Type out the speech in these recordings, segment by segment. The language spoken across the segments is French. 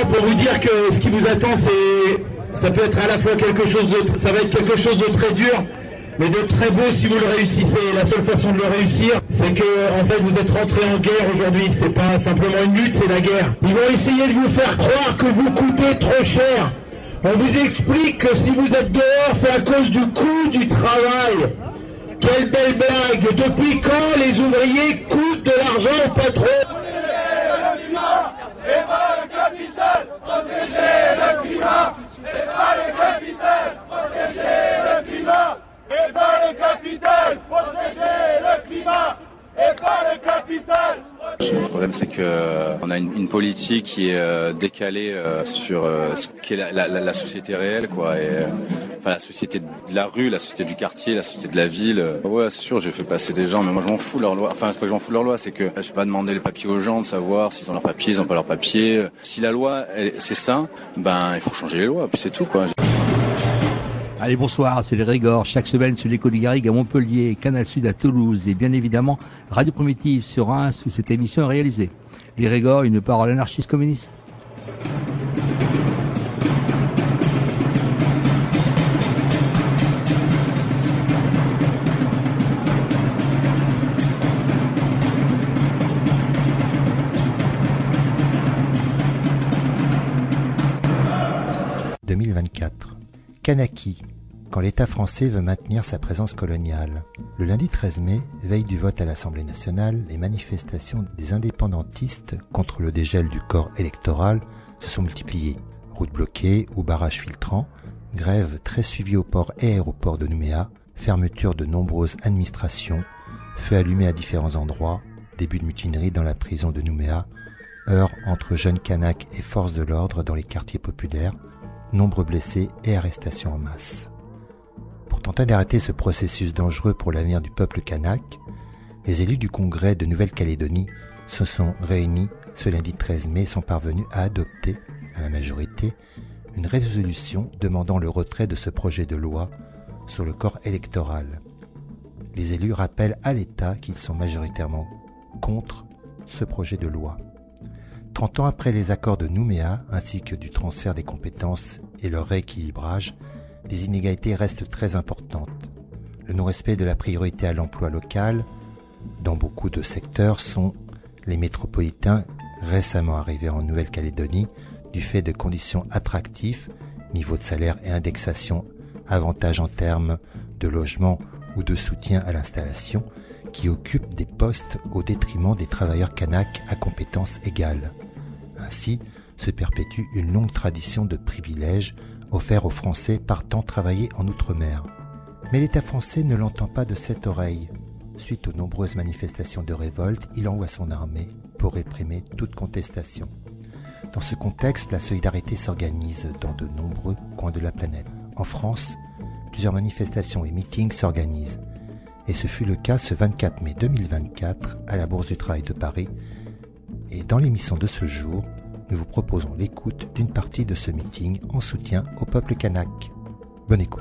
pour vous dire que ce qui vous attend, ça peut être à la fois ça va être quelque chose de très dur, mais de très beau si vous le réussissez. La seule façon de le réussir, c'est que, en fait, vous êtes rentré en guerre aujourd'hui. C'est pas simplement une lutte, c'est la guerre. Ils vont essayer de vous faire croire que vous coûtez trop cher. On vous explique que si vous êtes dehors, c'est à cause du coût du travail. Quelle belle blague! Depuis quand les ouvriers coûtent de l'argent au patron? Et pas le capital, protéger le climat. Et pas le capital, protéger le climat. Et pas le capital, protéger le climat. Et pas le capital. Le problème, c'est qu'on a une politique qui est décalée sur ce qu'est la société réelle, quoi. Enfin, la société de la rue, la société du quartier, la société de la ville. Ouais, c'est sûr, j'ai fait passer des gens, mais moi je m'en fous de leur loi. Enfin, c'est pas que je m'en fous de leur loi, c'est que je vais pas demander les papiers aux gens, de savoir s'ils ont leurs papiers, ils ont pas leurs papiers. Si la loi, c'est ça, il faut changer les lois, puis c'est tout, quoi. Allez, bonsoir, c'est les Régors, chaque semaine sur l'Écho des Garrigues à Montpellier, Canal Sud à Toulouse et bien évidemment Radio Primitive sur Reims où cette émission est réalisée. Les Régors, une parole anarchiste communiste. Kanaki, quand l'État français veut maintenir sa présence coloniale. Le lundi 13 mai, veille du vote à l'Assemblée nationale, les manifestations des indépendantistes contre le dégel du corps électoral se sont multipliées. Routes bloquées ou barrages filtrants, grève très suivie au port et aéroport de Nouméa, fermeture de nombreuses administrations, feux allumés à différents endroits, début de mutinerie dans la prison de Nouméa, heurts entre jeunes Kanaks et forces de l'ordre dans les quartiers populaires, nombreux blessés et arrestations en masse. Pour tenter d'arrêter ce processus dangereux pour l'avenir du peuple kanak, les élus du Congrès de Nouvelle-Calédonie se sont réunis ce lundi 13 mai et sont parvenus à adopter, à la majorité, une résolution demandant le retrait de ce projet de loi sur le corps électoral. Les élus rappellent à l'État qu'ils sont majoritairement contre ce projet de loi. 30 ans après les accords de Nouméa, ainsi que du transfert des compétences et leur rééquilibrage, les inégalités restent très importantes. Le non-respect de la priorité à l'emploi local, dans beaucoup de secteurs, sont les métropolitains récemment arrivés en Nouvelle-Calédonie du fait de conditions attractives, niveau de salaire et indexation, avantages en termes de logement ou de soutien à l'installation, qui occupent des postes au détriment des travailleurs kanaks à compétences égales. Ainsi se perpétue une longue tradition de privilèges offerts aux Français partant travailler en Outre-mer. Mais l'État français ne l'entend pas de cette oreille. Suite aux nombreuses manifestations de révolte, il envoie son armée pour réprimer toute contestation. Dans ce contexte, la solidarité s'organise dans de nombreux coins de la planète. En France, plusieurs manifestations et meetings s'organisent. Et ce fut le cas ce 24 mai 2024 à la Bourse du Travail de Paris. Et dans l'émission de ce jour, nous vous proposons l'écoute d'une partie de ce meeting en soutien au peuple kanak. Bonne écoute.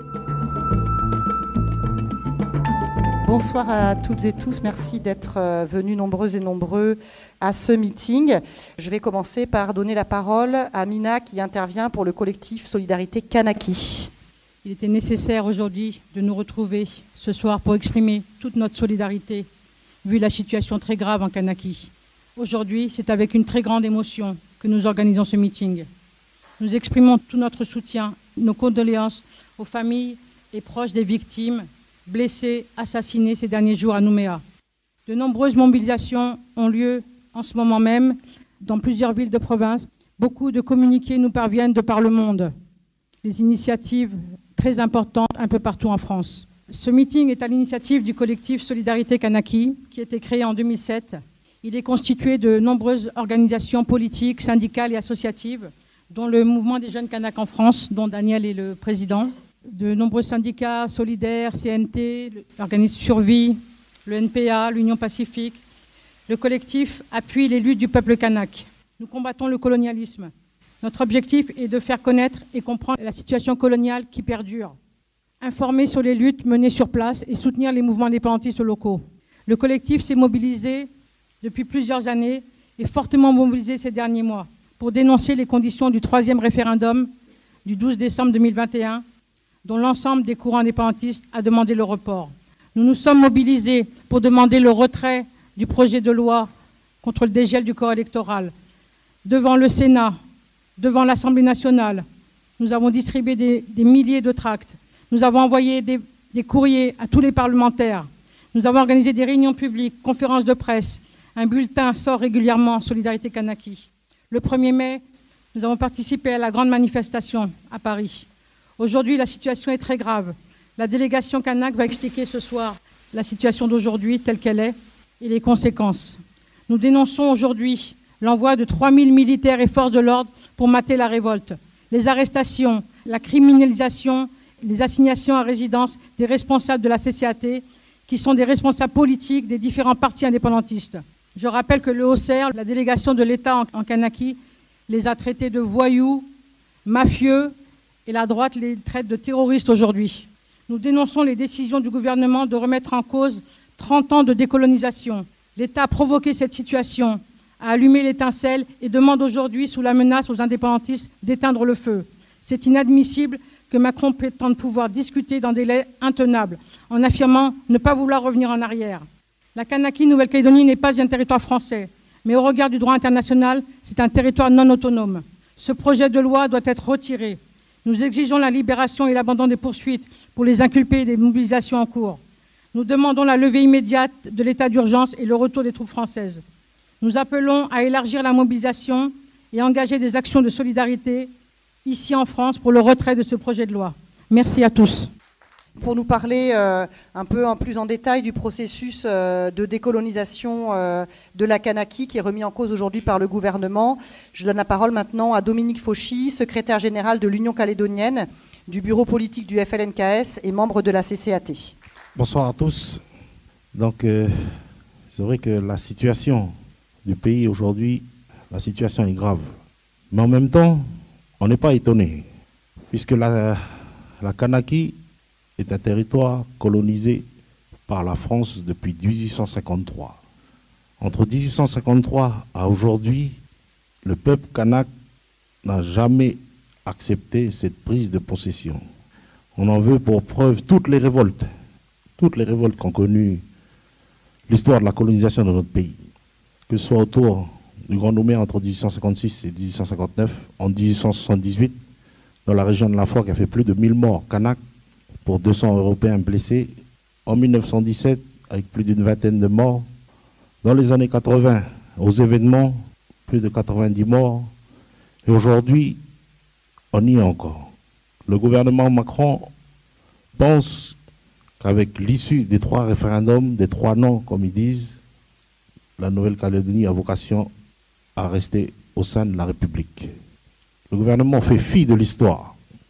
Bonsoir à toutes et tous, merci d'être venus nombreux et nombreux à ce meeting. Je vais commencer par donner la parole à Mina qui intervient pour le collectif Solidarité Kanaki. Il était nécessaire aujourd'hui de nous retrouver ce soir pour exprimer toute notre solidarité, vu la situation très grave en Kanaki. Aujourd'hui, c'est avec une très grande émotion que nous organisons ce meeting. Nous exprimons tout notre soutien, nos condoléances aux familles et proches des victimes, blessés, assassinés ces derniers jours à Nouméa. De nombreuses mobilisations ont lieu en ce moment même dans plusieurs villes de province. Beaucoup de communiqués nous parviennent de par le monde. Des initiatives très importantes un peu partout en France. Ce meeting est à l'initiative du collectif Solidarité Kanaki, qui a été créé en 2007. Il est constitué de nombreuses organisations politiques, syndicales et associatives, dont le mouvement des jeunes Kanaks en France, dont Daniel est le président, de nombreux syndicats solidaires, CNT, l'organisme Survie, le NPA, l'Union Pacifique. Le collectif appuie les luttes du peuple kanak. Nous combattons le colonialisme. Notre objectif est de faire connaître et comprendre la situation coloniale qui perdure, informer sur les luttes menées sur place et soutenir les mouvements indépendantistes locaux. Le collectif s'est mobilisé depuis plusieurs années et fortement mobilisé ces derniers mois pour dénoncer les conditions du 3e référendum du 12 décembre 2021, dont l'ensemble des courants indépendantistes a demandé le report. Nous nous sommes mobilisés pour demander le retrait du projet de loi contre le dégel du corps électoral. Devant le Sénat, devant l'Assemblée nationale, nous avons distribué des milliers de tracts. Nous avons envoyé des courriers à tous les parlementaires. Nous avons organisé des réunions publiques, conférences de presse. Un bulletin sort régulièrement, Solidarité Kanaki. Le 1er mai, nous avons participé à la grande manifestation à Paris. Aujourd'hui, la situation est très grave. La délégation Kanak va expliquer ce soir la situation d'aujourd'hui telle qu'elle est et les conséquences. Nous dénonçons aujourd'hui l'envoi de 3000 militaires et forces de l'ordre pour mater la révolte, les arrestations, la criminalisation, les assignations à résidence des responsables de la CCAT, qui sont des responsables politiques des différents partis indépendantistes. Je rappelle que le HCR, la délégation de l'État en Kanaki, les a traités de voyous, mafieux, et la droite les traite de terroristes aujourd'hui. Nous dénonçons les décisions du gouvernement de remettre en cause 30 ans de décolonisation. L'État a provoqué cette situation, a allumé l'étincelle et demande aujourd'hui, sous la menace aux indépendantistes, d'éteindre le feu. C'est inadmissible que Macron prétende pouvoir discuter dans des délais intenables, en affirmant ne pas vouloir revenir en arrière. La Kanaki, Nouvelle-Calédonie, n'est pas un territoire français, mais au regard du droit international, c'est un territoire non autonome. Ce projet de loi doit être retiré. Nous exigeons la libération et l'abandon des poursuites pour les inculpés et des mobilisations en cours. Nous demandons la levée immédiate de l'état d'urgence et le retour des troupes françaises. Nous appelons à élargir la mobilisation et à engager des actions de solidarité ici en France pour le retrait de ce projet de loi. Merci à tous. Pour nous parler un peu plus en détail du processus de décolonisation de la Kanaki qui est remis en cause aujourd'hui par le gouvernement, je donne la parole maintenant à Dominique Fauchy, secrétaire général de l'Union calédonienne, du bureau politique du FLNKS et membre de la CCAT. Bonsoir à tous. Donc, c'est vrai que la situation du pays aujourd'hui, la situation est grave. Mais en même temps, on n'est pas étonné, puisque la Kanaki est un territoire colonisé par la France depuis 1853. Entre 1853 à aujourd'hui, le peuple kanak n'a jamais accepté cette prise de possession. On en veut pour preuve toutes les révoltes qu'ont connu l'histoire de la colonisation de notre pays, que ce soit autour du Grand Nouméa entre 1856 et 1859, en 1878, dans la région de la Foi qui a fait plus de 1000 morts kanak, pour 200 Européens blessés, en 1917, avec plus d'une vingtaine de morts. Dans les années 80, aux événements, plus de 90 morts. Et aujourd'hui, on y est encore. Le gouvernement Macron pense qu'avec l'issue des 3 référendums, des 3 non, comme ils disent, la Nouvelle-Calédonie a vocation à rester au sein de la République. Le gouvernement fait fi de l'histoire,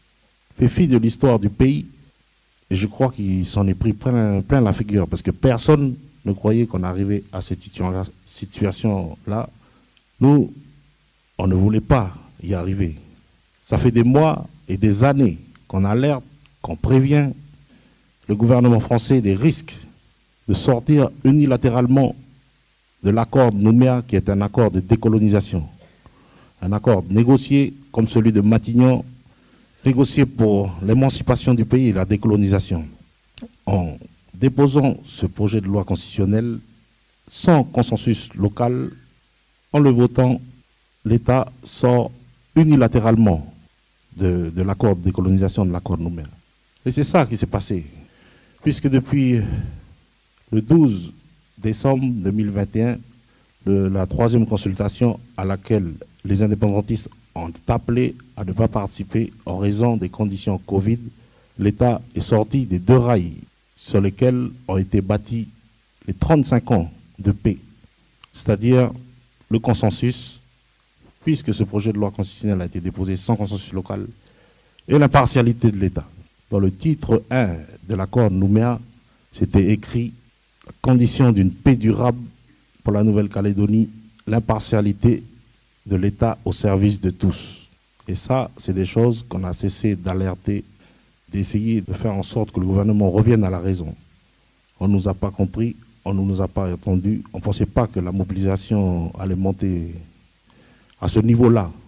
du pays. Et je crois qu'il s'en est pris plein la figure, parce que personne ne croyait qu'on arrivait à cette situation-là. Nous, on ne voulait pas y arriver. Ça fait des mois et des années qu'on alerte, qu'on prévient le gouvernement français des risques de sortir unilatéralement de l'accord de Nouméa, qui est un accord de décolonisation. Un accord négocié comme celui de Matignon, négocier pour l'émancipation du pays et la décolonisation. En déposant ce projet de loi constitutionnelle sans consensus local, en le votant, l'État sort unilatéralement de l'accord de décolonisation, de l'accord de Nouméa. Et c'est ça qui s'est passé, puisque depuis le 12 décembre 2021, la 3e consultation à laquelle les indépendantistes ont appelé à ne pas participer en raison des conditions Covid, l'État est sorti des 2 rails sur lesquels ont été bâtis les 35 ans de paix, c'est-à-dire le consensus, puisque ce projet de loi constitutionnelle a été déposé sans consensus local, et l'impartialité de l'État. Dans le titre 1 de l'accord Nouméa, c'était écrit « La condition d'une paix durable pour la Nouvelle-Calédonie, l'impartialité de l'État au service de tous ». Et ça, c'est des choses qu'on a cessé d'alerter, d'essayer de faire en sorte que le gouvernement revienne à la raison. On ne nous a pas compris, on ne nous a pas entendus, on ne pensait pas que la mobilisation allait monter à ce niveau-là.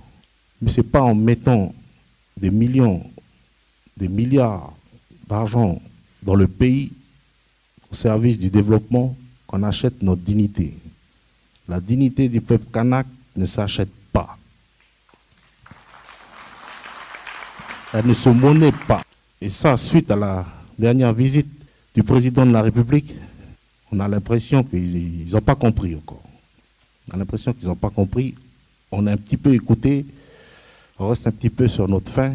Mais ce n'est pas en mettant des millions, des milliards d'argent dans le pays au service du développement qu'on achète notre dignité. La dignité du peuple kanak ne s'achète pas. Elle ne se monnaie pas. Et ça, suite à la dernière visite du président de la République, on a l'impression qu'ils n'ont pas compris encore. On a l'impression qu'ils n'ont pas compris. On a un petit peu écouté. On reste un petit peu sur notre faim.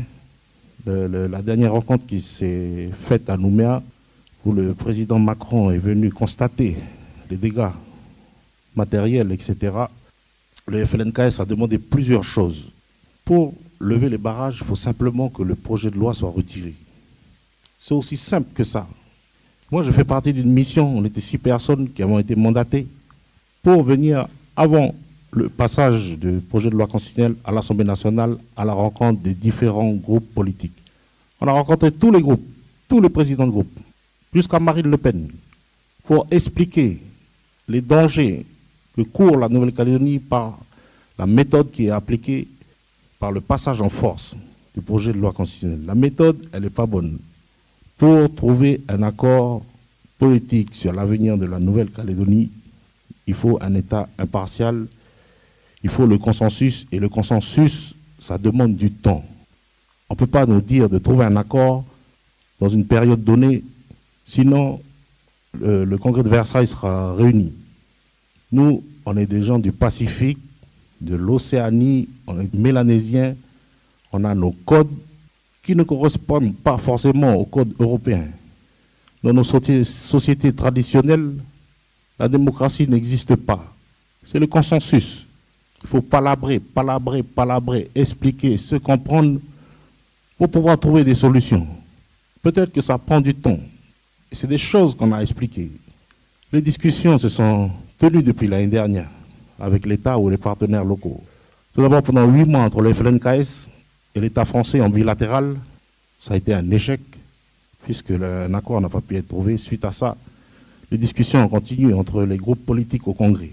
La dernière rencontre qui s'est faite à Nouméa, où le président Macron est venu constater les dégâts matériels, etc., le FLNKS a demandé plusieurs choses. Pour lever les barrages, il faut simplement que le projet de loi soit retiré. C'est aussi simple que ça. Moi, je fais partie d'une mission, on était 6 personnes qui avons été mandatées pour venir, avant le passage du projet de loi constitutionnelle à l'Assemblée nationale, à la rencontre des différents groupes politiques. On a rencontré tous les groupes, tous les présidents de groupe, jusqu'à Marine Le Pen, pour expliquer les dangers que court la Nouvelle-Calédonie par la méthode qui est appliquée par le passage en force du projet de loi constitutionnelle. La méthode, elle n'est pas bonne. Pour trouver un accord politique sur l'avenir de la Nouvelle-Calédonie, il faut un État impartial, il faut le consensus, et le consensus, ça demande du temps. On ne peut pas nous dire de trouver un accord dans une période donnée, sinon le congrès de Versailles sera réuni. Nous, on est des gens du Pacifique, de l'Océanie, on est mélanésiens, on a nos codes qui ne correspondent pas forcément aux codes européens. Dans nos sociétés traditionnelles, la démocratie n'existe pas. C'est le consensus. Il faut palabrer, expliquer, se comprendre pour pouvoir trouver des solutions. Peut-être que ça prend du temps. Et c'est des choses qu'on a expliquées. Les discussions se sont tenues depuis l'année dernière avec l'État ou les partenaires locaux. Tout d'abord, pendant 8 mois entre le FLNKS et l'État français en bilatéral, ça a été un échec, puisque un accord n'a pas pu être trouvé. Suite à ça, les discussions ont continué entre les groupes politiques au Congrès.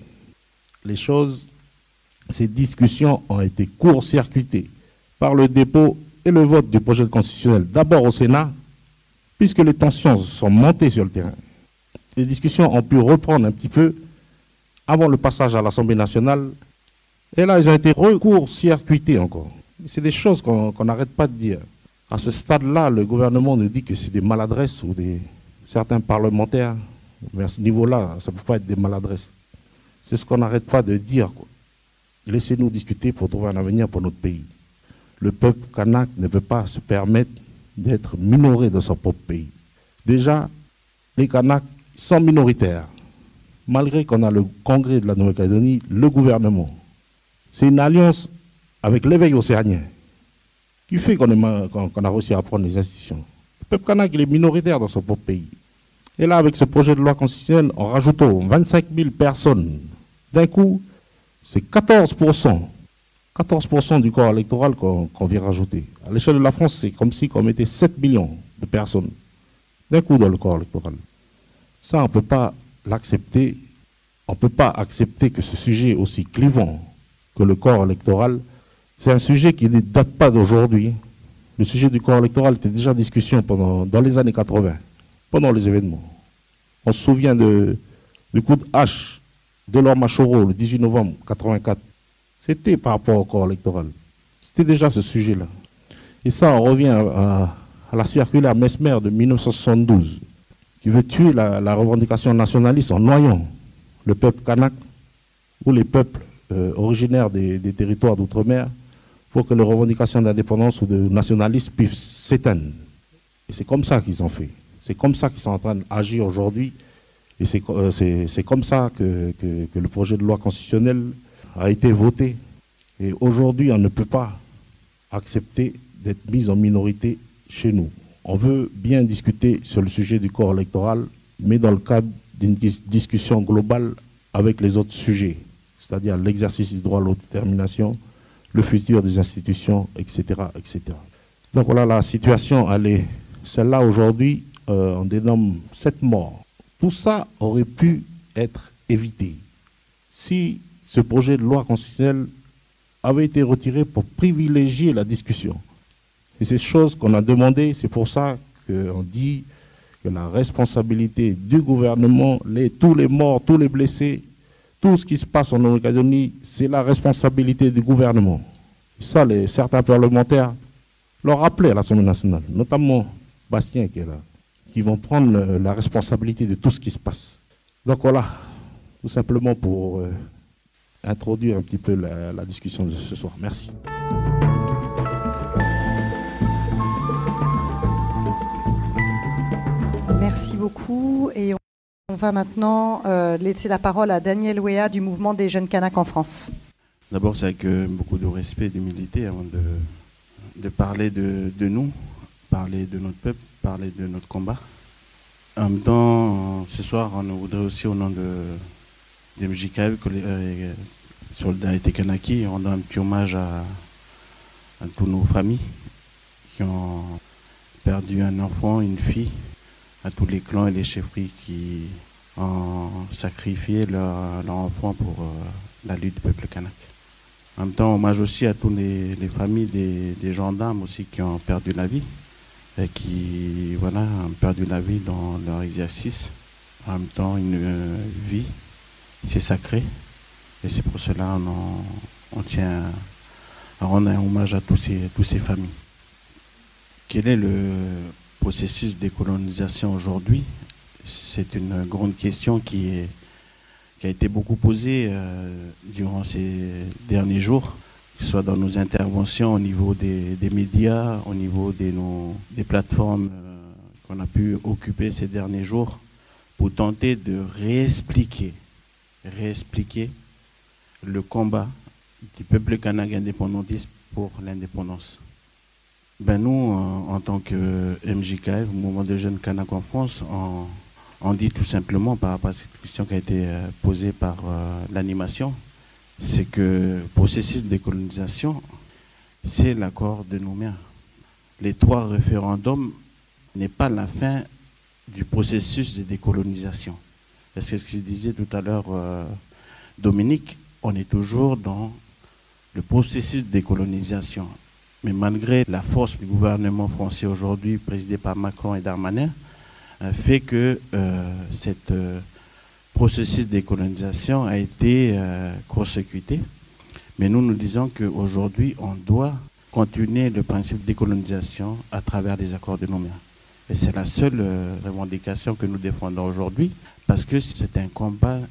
Ces discussions ont été court-circuitées par le dépôt et le vote du projet constitutionnel, d'abord au Sénat, puisque les tensions sont montées sur le terrain. Les discussions ont pu reprendre un petit peu avant le passage à l'Assemblée nationale, et là, ils ont été court-circuités encore. C'est des choses qu'on n'arrête pas de dire. À ce stade-là, le gouvernement nous dit que c'est des maladresses ou certains parlementaires, mais à ce niveau-là, ça ne peut pas être des maladresses. C'est ce qu'on n'arrête pas de dire, quoi. Laissez-nous discuter pour trouver un avenir pour notre pays. Le peuple kanak ne peut pas se permettre d'être minoré dans son propre pays. Déjà, les Kanaks sont minoritaires. Malgré qu'on a le Congrès de la Nouvelle-Calédonie, le gouvernement, c'est une alliance avec l'éveil océanien qui fait qu'on a réussi à prendre les institutions. Le peuple kanak, il est minoritaire dans son propre pays. Et là, avec ce projet de loi constitutionnelle, en rajoutant 25 000 personnes, d'un coup, c'est 14% du corps électoral qu'on vient rajouter. À l'échelle de la France, c'est comme si on mettait 7 millions de personnes d'un coup dans le corps électoral. Ça, on ne peut pas l'accepter. On ne peut pas accepter que ce sujet aussi clivant que le corps électoral, c'est un sujet qui ne date pas d'aujourd'hui. Le sujet du corps électoral était déjà en discussion dans les années 80, pendant les événements. On se souvient du coup de hache de Laure Machoro le 18 novembre 1984. C'était par rapport au corps électoral. C'était déjà ce sujet-là. Et ça, on revient à la circulaire Mesmer de 1972, qui veut tuer la revendication nationaliste en noyant le peuple kanak ou les peuples originaires des territoires d'outre-mer pour que les revendications d'indépendance ou de nationalisme puissent s'éteindre. Et c'est comme ça qu'ils ont fait. C'est comme ça qu'ils sont en train d'agir aujourd'hui. Et c'est comme ça que le projet de loi constitutionnelle a été voté. Et aujourd'hui, on ne peut pas accepter d'être mis en minorité chez nous. On veut bien discuter sur le sujet du corps électoral, mais dans le cadre d'une discussion globale avec les autres sujets, c'est-à-dire l'exercice du droit à l'autodétermination, le futur des institutions, etc., etc. Donc voilà, la situation, elle est celle-là aujourd'hui, on dénomme 7 morts. Tout ça aurait pu être évité si ce projet de loi constitutionnelle avait été retiré pour privilégier la discussion. Et c'est chose qu'on a demandé, c'est pour ça qu'on dit que la responsabilité du gouvernement, tous les morts, tous les blessés, tout ce qui se passe en Nouvelle-Calédonie, c'est la responsabilité du gouvernement. Et ça, certains parlementaires l'ont rappelé à l'Assemblée nationale, notamment Bastien qui est là, qui vont prendre la responsabilité de tout ce qui se passe. Donc voilà, tout simplement pour introduire un petit peu la discussion de ce soir. Merci. Merci beaucoup. Et on va maintenant laisser la parole à Daniel Weah du mouvement des jeunes Kanaks en France. D'abord, c'est avec beaucoup de respect et d'humilité avant de parler de nous, parler de notre peuple, parler de notre combat. En même temps, ce soir, on voudrait aussi, au nom de MJKF, Solidarité Kanaki, rendre un petit hommage à toutes nos familles qui ont perdu un enfant, une fille, à tous les clans et les chefferies qui ont sacrifié leur enfant pour la lutte du peuple kanak. En même temps, hommage aussi à toutes les familles des gendarmes aussi qui ont perdu la vie et qui ont perdu la vie dans leur exercice. En même temps, une vie, c'est sacré. Et c'est pour cela on tient à rendre un hommage à toutes ces familles. Quel est le processus de décolonisation aujourd'hui? C'est une grande question qui a été beaucoup posée durant ces derniers jours, que ce soit dans nos interventions au niveau des médias, au niveau des plateformes qu'on a pu occuper ces derniers jours, pour tenter de réexpliquer le combat du peuple kanak indépendantiste pour l'indépendance. Nous, en tant que MJKF, Mouvement des jeunes Kanaks en France, on dit tout simplement par rapport à cette question qui a été posée par l'animation, c'est que le processus de décolonisation, c'est l'accord de Nouméa. Les 3 référendums n'est pas la fin du processus de décolonisation. C'est ce que disait tout à l'heure Dominique, on est toujours dans le processus de décolonisation. Mais malgré la force du gouvernement français aujourd'hui, présidé par Macron et Darmanin, fait que ce processus de décolonisation a été court-circuité. Mais nous disons qu'aujourd'hui, on doit continuer le principe de décolonisation à travers les accords de Nouméa. Et c'est la seule revendication que nous défendons aujourd'hui, parce que c'est un combat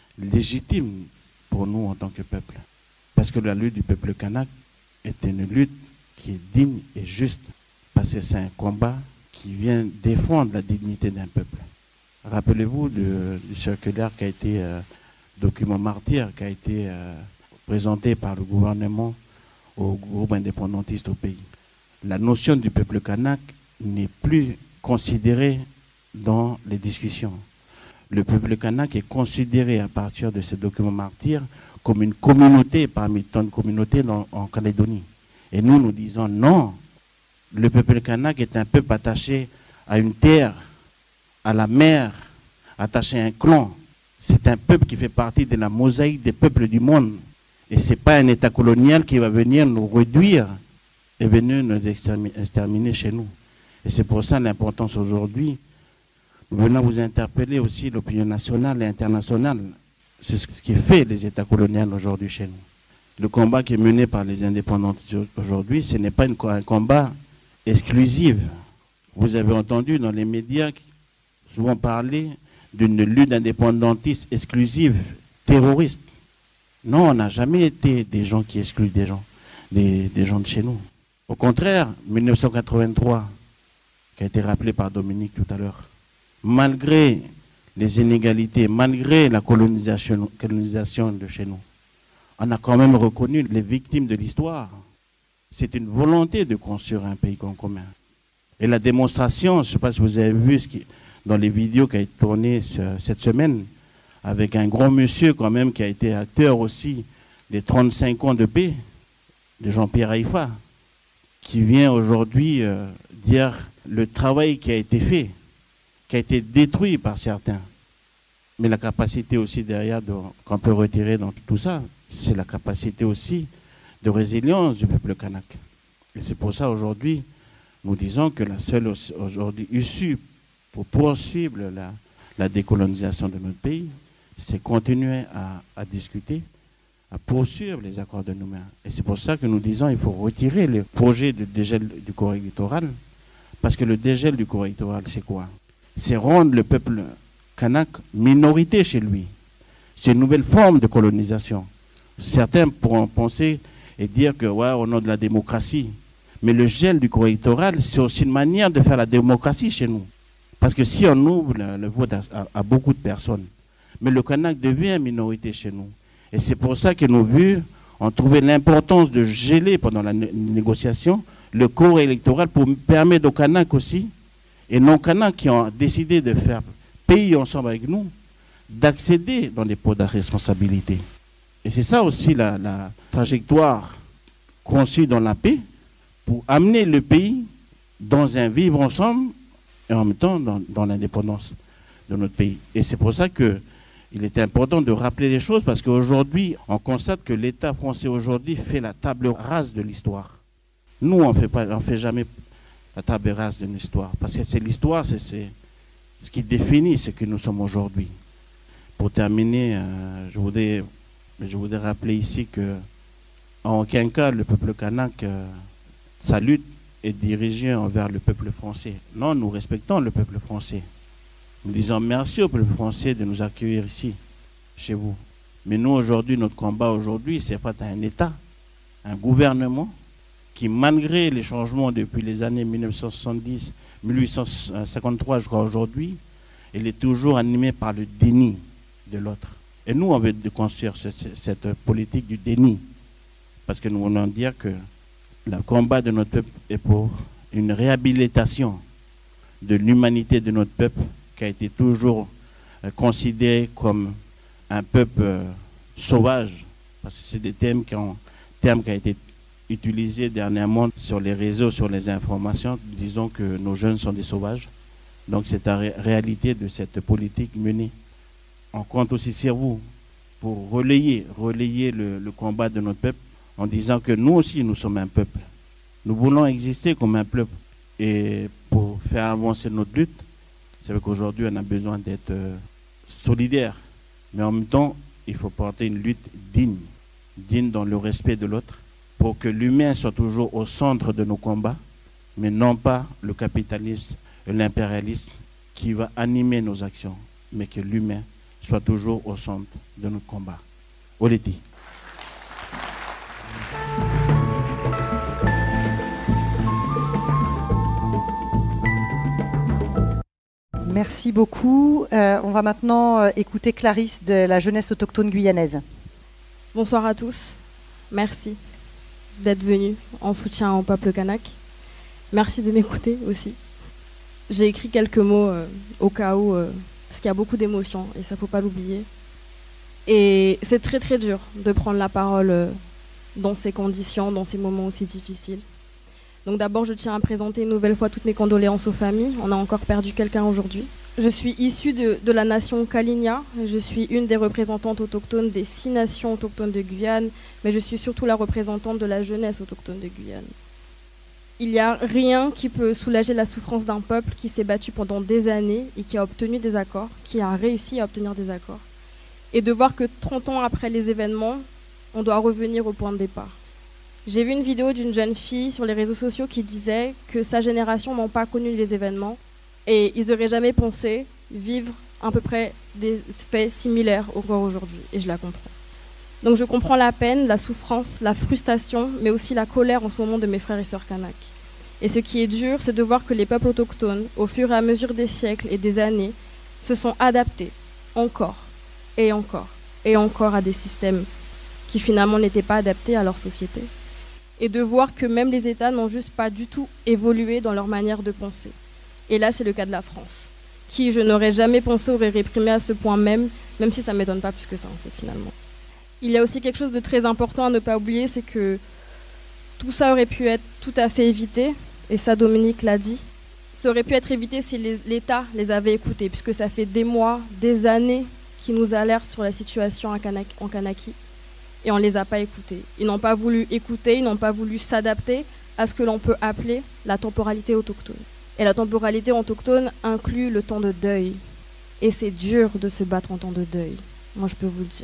légitime pour nous en tant que peuple. Parce que la lutte du peuple kanak est une lutte qui est digne et juste, parce que c'est un combat qui vient défendre la dignité d'un peuple. Rappelez-vous du circulaire qui a été, document martyr, qui a été présenté par le gouvernement au groupe indépendantiste au pays. La notion du peuple kanak n'est plus considérée dans les discussions. Le peuple kanak est considéré à partir de ce document martyr comme une communauté parmi tant de communautés en Calédonie. Et nous disons non, le peuple kanak est un peuple attaché à une terre, à la mer, attaché à un clan. C'est un peuple qui fait partie de la mosaïque des peuples du monde. Et ce n'est pas un État colonial qui va venir nous réduire et venir nous exterminer chez nous. Et c'est pour ça l'importance aujourd'hui. Nous venons vous interpeller aussi l'opinion nationale et internationale. C'est ce qui fait les États coloniaux aujourd'hui chez nous. Le combat qui est mené par les indépendantistes aujourd'hui, ce n'est pas un combat exclusif. Vous avez entendu dans les médias souvent parler d'une lutte indépendantiste exclusive, terroriste. Non, on n'a jamais été des gens qui excluent des gens de chez nous. Au contraire, 1983, qui a été rappelé par Dominique tout à l'heure, malgré les inégalités, malgré la colonisation de chez nous, on a quand même reconnu les victimes de l'histoire. C'est une volonté de construire un pays en commun. Et la démonstration, je ne sais pas si vous avez vu dans les vidéos qui ont été tournées cette semaine, avec un grand monsieur quand même qui a été acteur aussi des 35 ans de paix, de Jean-Pierre Haïfa, qui vient aujourd'hui dire le travail qui a été fait, qui a été détruit par certains. Mais la capacité aussi derrière qu'on peut retirer dans tout ça, c'est la capacité aussi de résilience du peuple kanak. Et c'est pour ça aujourd'hui, nous disons que la seule aujourd'hui issue pour poursuivre la décolonisation de notre pays, c'est continuer à discuter, à poursuivre les accords de Nouméa. Et c'est pour ça que nous disons qu'il faut retirer le projet de dégel du corps électoral, parce que le dégel du corps électoral, c'est quoi? C'est rendre le peuple kanak minorité chez lui. C'est une nouvelle forme de colonisation. Certains pourront penser et dire que ouais, au nom de la démocratie, mais le gel du corps électoral, c'est aussi une manière de faire la démocratie chez nous. Parce que si on ouvre le vote à beaucoup de personnes, mais le kanak devient minorité chez nous. Et c'est pour ça que nos vues ont trouvé l'importance de geler pendant la négociation le corps électoral pour permettre aux Kanaks aussi, et non-Kanaks qui ont décidé de faire pays ensemble avec nous, d'accéder dans les postes de responsabilité. Et c'est ça aussi la trajectoire conçue dans la paix pour amener le pays dans un vivre ensemble et en même temps dans l'indépendance de notre pays. Et c'est pour ça qu'il est important de rappeler les choses parce qu'aujourd'hui, on constate que l'État français aujourd'hui fait la table rase de l'histoire. Nous, on ne fait jamais la table rase de l'histoire parce que c'est l'histoire, c'est ce qui définit ce que nous sommes aujourd'hui. Pour terminer, je voudrais rappeler ici que en aucun cas le peuple kanak, sa lutte est dirigée envers le peuple français. Non, nous respectons le peuple français. Nous disons merci au peuple français de nous accueillir ici, chez vous. Mais nous, aujourd'hui, notre combat aujourd'hui, c'est pas un État, un gouvernement qui, malgré les changements depuis les années 1970, 1853, je crois, aujourd'hui, il est toujours animé par le déni de l'autre. Et nous, on veut construire cette politique du déni. Parce que nous voulons dire que le combat de notre peuple est pour une réhabilitation de l'humanité de notre peuple qui a été toujours considéré comme un peuple sauvage. Parce que c'est des termes qui ont été utilisés dernièrement sur les réseaux, sur les informations. Disons que nos jeunes sont des sauvages. Donc c'est la réalité de cette politique menée. On compte aussi sur vous pour relayer le combat de notre peuple en disant que nous aussi, nous sommes un peuple. Nous voulons exister comme un peuple. Et pour faire avancer notre lutte, c'est vrai qu'aujourd'hui, on a besoin d'être solidaire. Mais en même temps, il faut porter une lutte digne dans le respect de l'autre, pour que l'humain soit toujours au centre de nos combats, mais non pas le capitalisme et l'impérialisme qui va animer nos actions, mais que l'humain soit toujours au centre de notre combat. Oleti. Merci beaucoup. On va maintenant écouter Clarisse de la jeunesse autochtone guyanaise. Bonsoir à tous. Merci d'être venus en soutien au peuple kanak. Merci de m'écouter aussi. J'ai écrit quelques mots au cas où, parce qu'il y a beaucoup d'émotions et ça ne faut pas l'oublier. Et c'est très très dur de prendre la parole dans ces conditions, dans ces moments aussi difficiles. Donc d'abord, je tiens à présenter une nouvelle fois toutes mes condoléances aux familles. On a encore perdu quelqu'un aujourd'hui. Je suis issue de la nation Kalinia. Je suis une des représentantes autochtones des 6 nations autochtones de Guyane, mais je suis surtout la représentante de la jeunesse autochtone de Guyane. Il n'y a rien qui peut soulager la souffrance d'un peuple qui s'est battu pendant des années et qui a obtenu des accords, qui a réussi à obtenir des accords. Et de voir que 30 ans après les événements, on doit revenir au point de départ. J'ai vu une vidéo d'une jeune fille sur les réseaux sociaux qui disait que sa génération n'a pas connu les événements et ils n'auraient jamais pensé vivre à peu près des faits similaires encore aujourd'hui. Et je la comprends. Donc je comprends la peine, la souffrance, la frustration, mais aussi la colère en ce moment de mes frères et sœurs kanaks. Et ce qui est dur, c'est de voir que les peuples autochtones, au fur et à mesure des siècles et des années, se sont adaptés encore et encore et encore à des systèmes qui finalement n'étaient pas adaptés à leur société. Et de voir que même les États n'ont juste pas du tout évolué dans leur manière de penser. Et là, c'est le cas de la France, qui, je n'aurais jamais pensé, aurait réprimé à ce point même si ça ne m'étonne pas plus que ça, en fait, finalement. Il y a aussi quelque chose de très important à ne pas oublier, c'est que tout ça aurait pu être tout à fait évité, et ça, Dominique l'a dit. Ça aurait pu être évité si l'État les avait écoutés, puisque ça fait des mois, des années qu'ils nous alertent sur la situation en Kanaki. et on ne les a pas écoutés. Ils n'ont pas voulu écouter, ils n'ont pas voulu s'adapter à ce que l'on peut appeler la temporalité autochtone. Et la temporalité autochtone inclut le temps de deuil. Et c'est dur de se battre en temps de deuil, moi je peux vous le dire.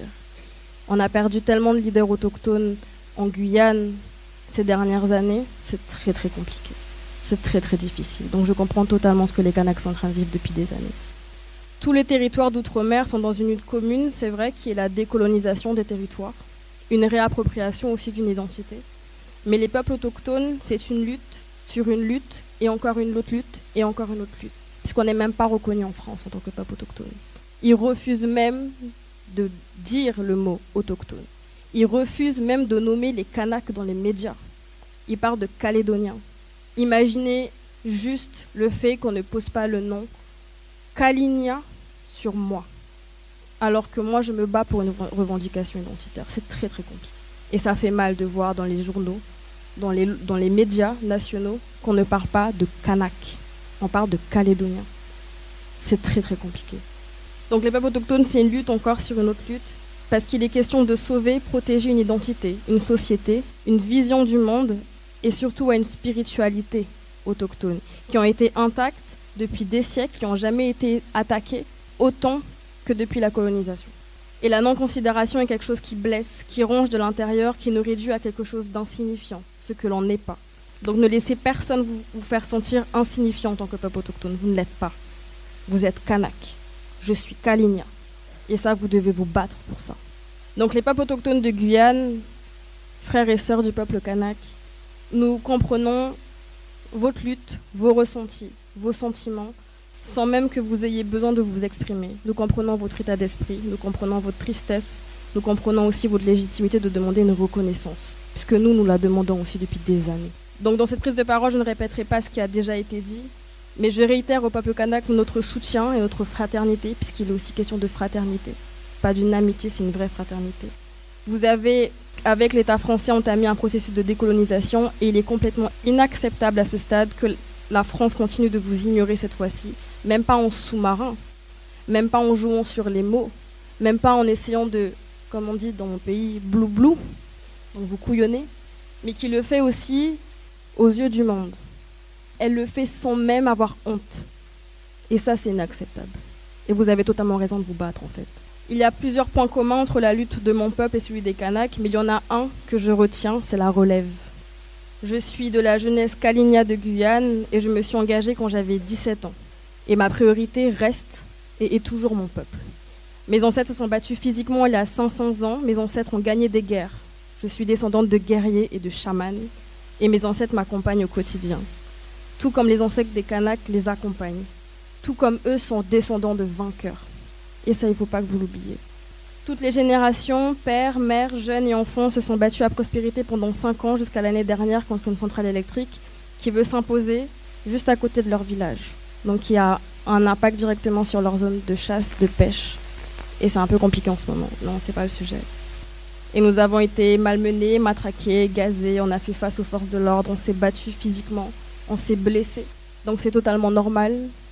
On a perdu tellement de leaders autochtones en Guyane ces dernières années, c'est très très compliqué. C'est très très difficile. Donc je comprends totalement ce que les Kanaks sont en train de vivre depuis des années. Tous les territoires d'outre-mer sont dans une lutte commune, c'est vrai, qui est la décolonisation des territoires, une réappropriation aussi d'une identité. Mais les peuples autochtones, c'est une lutte sur une lutte, et encore une autre lutte, et encore une autre lutte. Puisqu'on n'est même pas reconnu en France en tant que peuple autochtone. Ils refusent même de dire le mot autochtone. Ils refusent même de nommer les Kanaks dans les médias. Ils parlent de Calédoniens. Imaginez juste le fait qu'on ne pose pas le nom Kalinia sur moi. Alors que moi, je me bats pour une revendication identitaire. C'est très très compliqué. Et ça fait mal de voir dans les journaux, dans les médias nationaux, qu'on ne parle pas de Kanak. On parle de Calédoniens. C'est très très compliqué. Donc les peuples autochtones, c'est une lutte encore sur une autre lutte, parce qu'il est question de sauver, protéger une identité, une société, une vision du monde, et surtout à une spiritualité autochtone, qui ont été intactes depuis des siècles, qui n'ont jamais été attaquées autant que depuis la colonisation. Et la non-considération est quelque chose qui blesse, qui ronge de l'intérieur, qui nous réduit à quelque chose d'insignifiant, ce que l'on n'est pas. Donc ne laissez personne vous faire sentir insignifiant en tant que peuple autochtone. Vous ne l'êtes pas. Vous êtes Kanak. Je suis Kalinia. Et ça, vous devez vous battre pour ça. Donc les peuples autochtones de Guyane, frères et sœurs du peuple Kanak, nous comprenons votre lutte, vos ressentis, vos sentiments, sans même que vous ayez besoin de vous exprimer. Nous comprenons votre état d'esprit, nous comprenons votre tristesse, nous comprenons aussi votre légitimité de demander une reconnaissance, puisque nous la demandons aussi depuis des années. Donc dans cette prise de parole, je ne répéterai pas ce qui a déjà été dit, mais je réitère au peuple kanak notre soutien et notre fraternité, puisqu'il est aussi question de fraternité. Pas d'une amitié, c'est une vraie fraternité. Vous avez, avec l'État français, entamé un processus de décolonisation et il est complètement inacceptable à ce stade que la France continue de vous ignorer cette fois-ci, même pas en sous-marin, même pas en jouant sur les mots, même pas en essayant de, comme on dit dans mon pays, blou-blou, donc vous couillonnez, mais qui le fait aussi aux yeux du monde. Elle le fait sans même avoir honte. Et ça, c'est inacceptable. Et vous avez totalement raison de vous battre, en fait. Il y a plusieurs points communs entre la lutte de mon peuple et celui des Kanaks, mais il y en a un que je retiens, c'est la relève. Je suis de la jeunesse Kalinia de Guyane et je me suis engagée quand j'avais 17 ans. Et ma priorité reste et est toujours mon peuple. Mes ancêtres se sont battus physiquement il y a 500 ans, mes ancêtres ont gagné des guerres. Je suis descendante de guerriers et de chamans, et mes ancêtres m'accompagnent au quotidien. Tout comme les ancêtres des Kanaks les accompagnent. Tout comme eux sont descendants de vainqueurs. Et ça, il ne faut pas que vous l'oubliez. Toutes les générations, pères, mères, jeunes et enfants se sont battus à prospérité pendant 5 ans jusqu'à l'année dernière contre une centrale électrique qui veut s'imposer juste à côté de leur village. Donc qui a un impact directement sur leur zone de chasse, de pêche. Et c'est un peu compliqué en ce moment. Non, c'est pas le sujet. Et nous avons été malmenés, matraqués, gazés, on a fait face aux forces de l'ordre, on s'est battus physiquement, on s'est blessés. Donc c'est totalement normal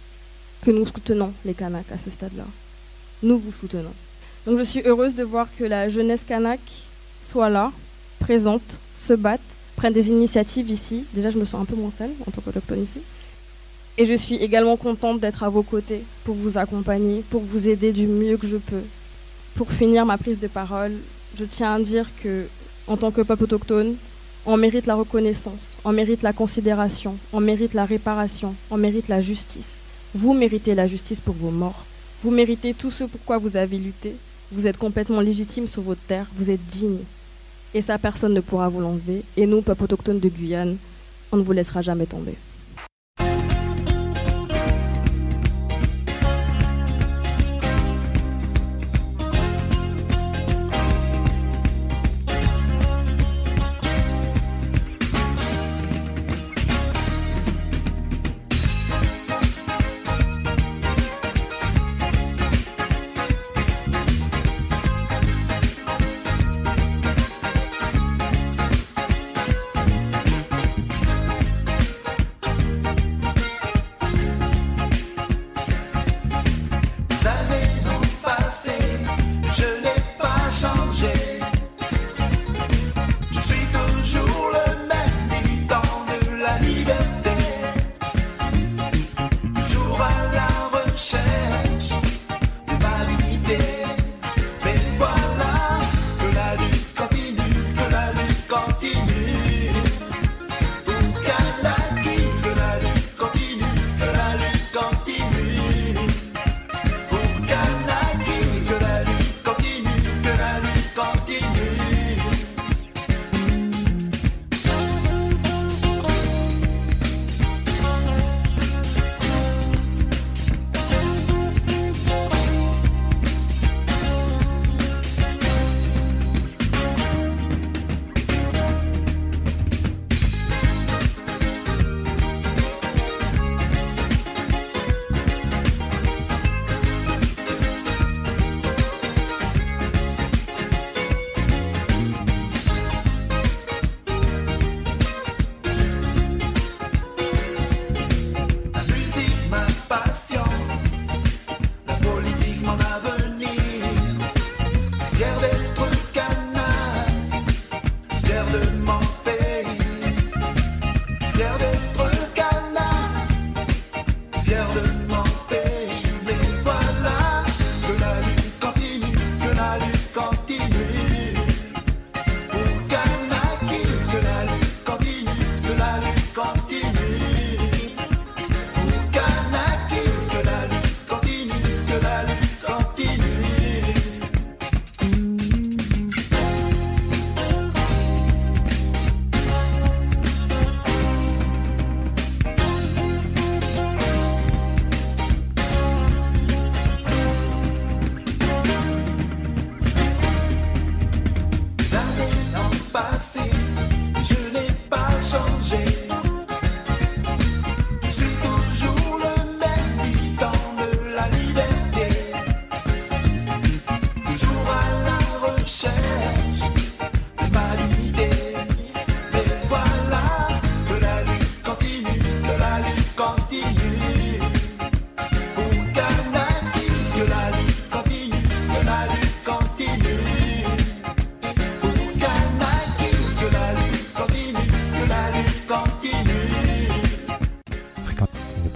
que nous soutenons les Kanaks à ce stade-là. Nous vous soutenons. Donc je suis heureuse de voir que la jeunesse kanak soit là, présente, se batte, prenne des initiatives ici. Déjà, je me sens un peu moins seule en tant qu'autochtone ici. Et je suis également contente d'être à vos côtés pour vous accompagner, pour vous aider du mieux que je peux. Pour finir ma prise de parole, je tiens à dire que, en tant que peuple autochtone, on mérite la reconnaissance, on mérite la considération, on mérite la réparation, on mérite la justice. Vous méritez la justice pour vos morts. Vous méritez tout ce pourquoi vous avez lutté. Vous êtes complètement légitime sur votre terre, vous êtes digne. Et ça, personne ne pourra vous l'enlever. Et nous, peuple autochtone de Guyane, on ne vous laissera jamais tomber.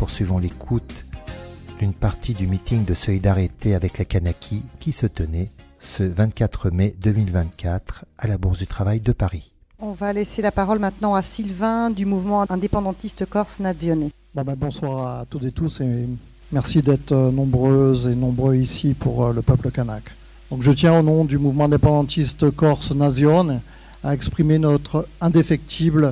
poursuivons l'écoute d'une partie du meeting de solidarité avec la Kanaki qui se tenait ce 24 mai 2024 à la Bourse du Travail de Paris. On va laisser la parole maintenant à Sylvain du mouvement indépendantiste corse Nazione. Bonsoir à toutes et tous et merci d'être nombreuses et nombreux ici pour le peuple kanak. Donc je tiens au nom du mouvement indépendantiste corse Nazione à exprimer notre indéfectible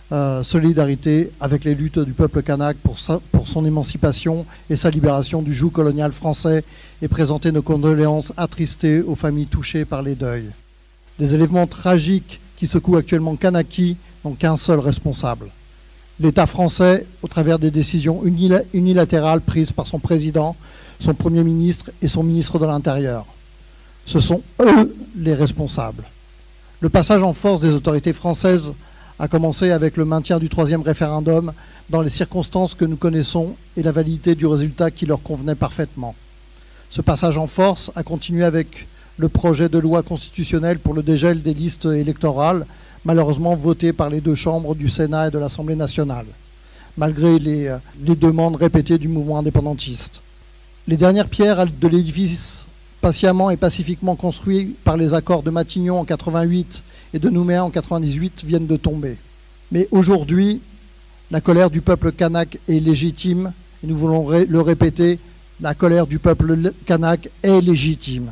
solidarité avec les luttes du peuple kanak pour son émancipation et sa libération du joug colonial français et présenter nos condoléances attristées aux familles touchées par les deuils. Les événements tragiques qui secouent actuellement Kanaki n'ont qu'un seul responsable. L'État français, au travers des décisions unilatérales prises par son président, son Premier ministre et son ministre de l'Intérieur. Ce sont eux les responsables. Le passage en force des autorités françaises a commencé avec le maintien du 3e référendum dans les circonstances que nous connaissons et la validité du résultat qui leur convenait parfaitement. Ce passage en force a continué avec le projet de loi constitutionnelle pour le dégel des listes électorales, malheureusement voté par les deux chambres du Sénat et de l'Assemblée nationale, malgré les demandes répétées du mouvement indépendantiste. Les dernières pierres de l'édifice patiemment et pacifiquement construit par les accords de Matignon en 88 et de Nouméa en 98 viennent de tomber. Mais aujourd'hui, la colère du peuple kanak est légitime, et nous voulons le répéter, la colère du peuple kanak est légitime.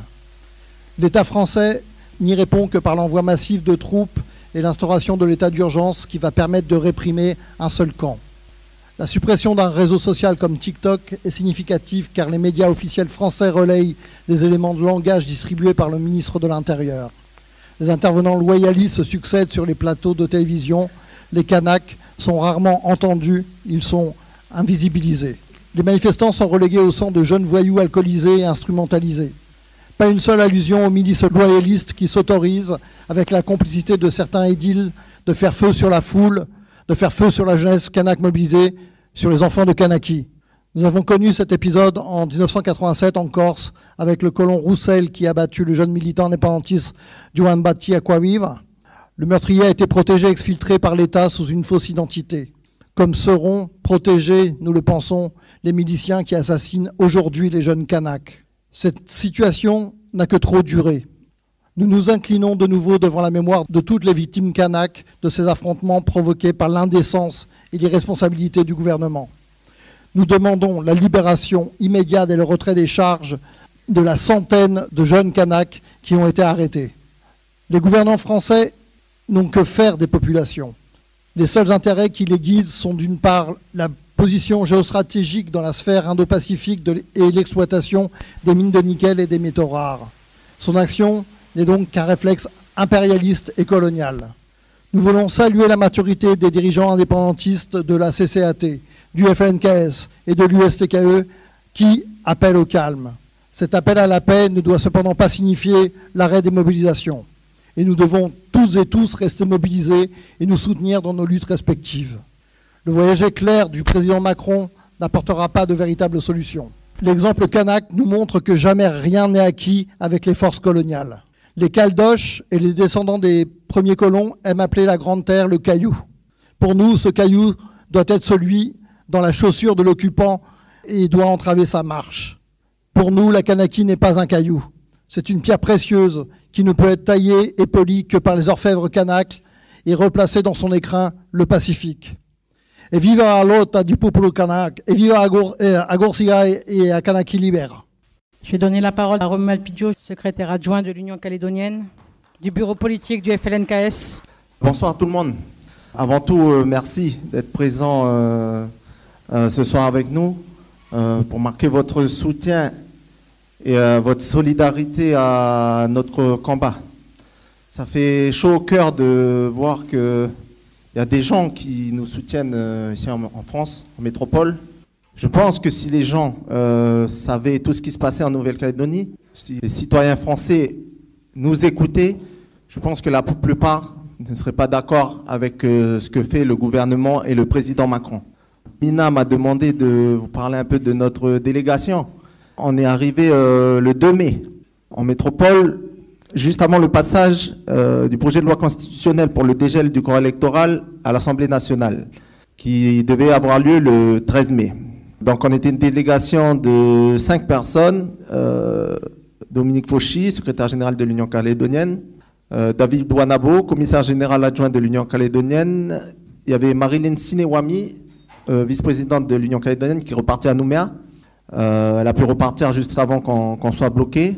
L'État français n'y répond que par l'envoi massif de troupes et l'instauration de l'état d'urgence qui va permettre de réprimer un seul camp. La suppression d'un réseau social comme TikTok est significative car les médias officiels français relayent les éléments de langage distribués par le ministre de l'Intérieur. Les intervenants loyalistes se succèdent sur les plateaux de télévision. Les Kanaks sont rarement entendus, ils sont invisibilisés. Les manifestants sont relégués au sang de jeunes voyous alcoolisés et instrumentalisés. Pas une seule allusion aux milices loyalistes qui s'autorisent, avec la complicité de certains édiles, de faire feu sur la foule, de faire feu sur la jeunesse kanak mobilisée, sur les enfants de Kanaki. Nous avons connu cet épisode en 1987 en Corse, avec le colon Roussel qui a battu le jeune militant indépendantiste Juan Batti Aquaviva. Le meurtrier a été protégé, exfiltré par l'État sous une fausse identité. Comme seront protégés, nous le pensons, les miliciens qui assassinent aujourd'hui les jeunes Kanaks. Cette situation n'a que trop duré. Nous nous inclinons de nouveau devant la mémoire de toutes les victimes kanak de ces affrontements provoqués par l'indécence et l'irresponsabilité du gouvernement. Nous demandons la libération immédiate et le retrait des charges de la centaine de jeunes kanaks qui ont été arrêtés. Les gouvernants français n'ont que faire des populations. Les seuls intérêts qui les guident sont d'une part la position géostratégique dans la sphère indo-pacifique et l'exploitation des mines de nickel et des métaux rares. Son action n'est donc qu'un réflexe impérialiste et colonial. Nous voulons saluer la maturité des dirigeants indépendantistes de la CCAT, du FLNKS et de l'USTKE qui appellent au calme. Cet appel à la paix ne doit cependant pas signifier l'arrêt des mobilisations. Et nous devons toutes et tous rester mobilisés et nous soutenir dans nos luttes respectives. Le voyage éclair du président Macron n'apportera pas de véritable solution. L'exemple kanak nous montre que jamais rien n'est acquis avec les forces coloniales. Les Caldoches et les descendants des premiers colons aiment appeler la Grande Terre le caillou. Pour nous, ce caillou doit être celui dans la chaussure de l'occupant et doit entraver sa marche. Pour nous, la Kanaki n'est pas un caillou. C'est une pierre précieuse qui ne peut être taillée et polie que par les orfèvres kanaks et replacée dans son écrin, le Pacifique. Et viva la lotta du peuple kanak, et viva Agorsiga et à Kanaki Libère. Je vais donner la parole à Romuald Pidjo, secrétaire adjoint de l'Union calédonienne, du bureau politique du FLNKS. Bonsoir tout le monde. Avant tout, merci d'être présent ce soir avec nous pour marquer votre soutien et votre solidarité à notre combat. Ça fait chaud au cœur de voir qu'il y a des gens qui nous soutiennent ici en France, en métropole. Je pense que si les gens savaient tout ce qui se passait en Nouvelle-Calédonie, si les citoyens français nous écoutaient, je pense que la plupart ne seraient pas d'accord avec ce que fait le gouvernement et le président Macron. Mina m'a demandé de vous parler un peu de notre délégation. On est arrivé le 2 mai en métropole, juste avant le passage du projet de loi constitutionnelle pour le dégel du corps électoral à l'Assemblée nationale, qui devait avoir lieu le 13 mai. Donc on était une délégation de 5 personnes. Dominique Fauchy, secrétaire général de l'Union calédonienne. David Douanabo, commissaire général adjoint de l'Union calédonienne. Il y avait Marilyn Sinewami, vice-présidente de l'Union calédonienne, qui est repartie à Nouméa. Elle a pu repartir juste avant qu'on soit bloqué.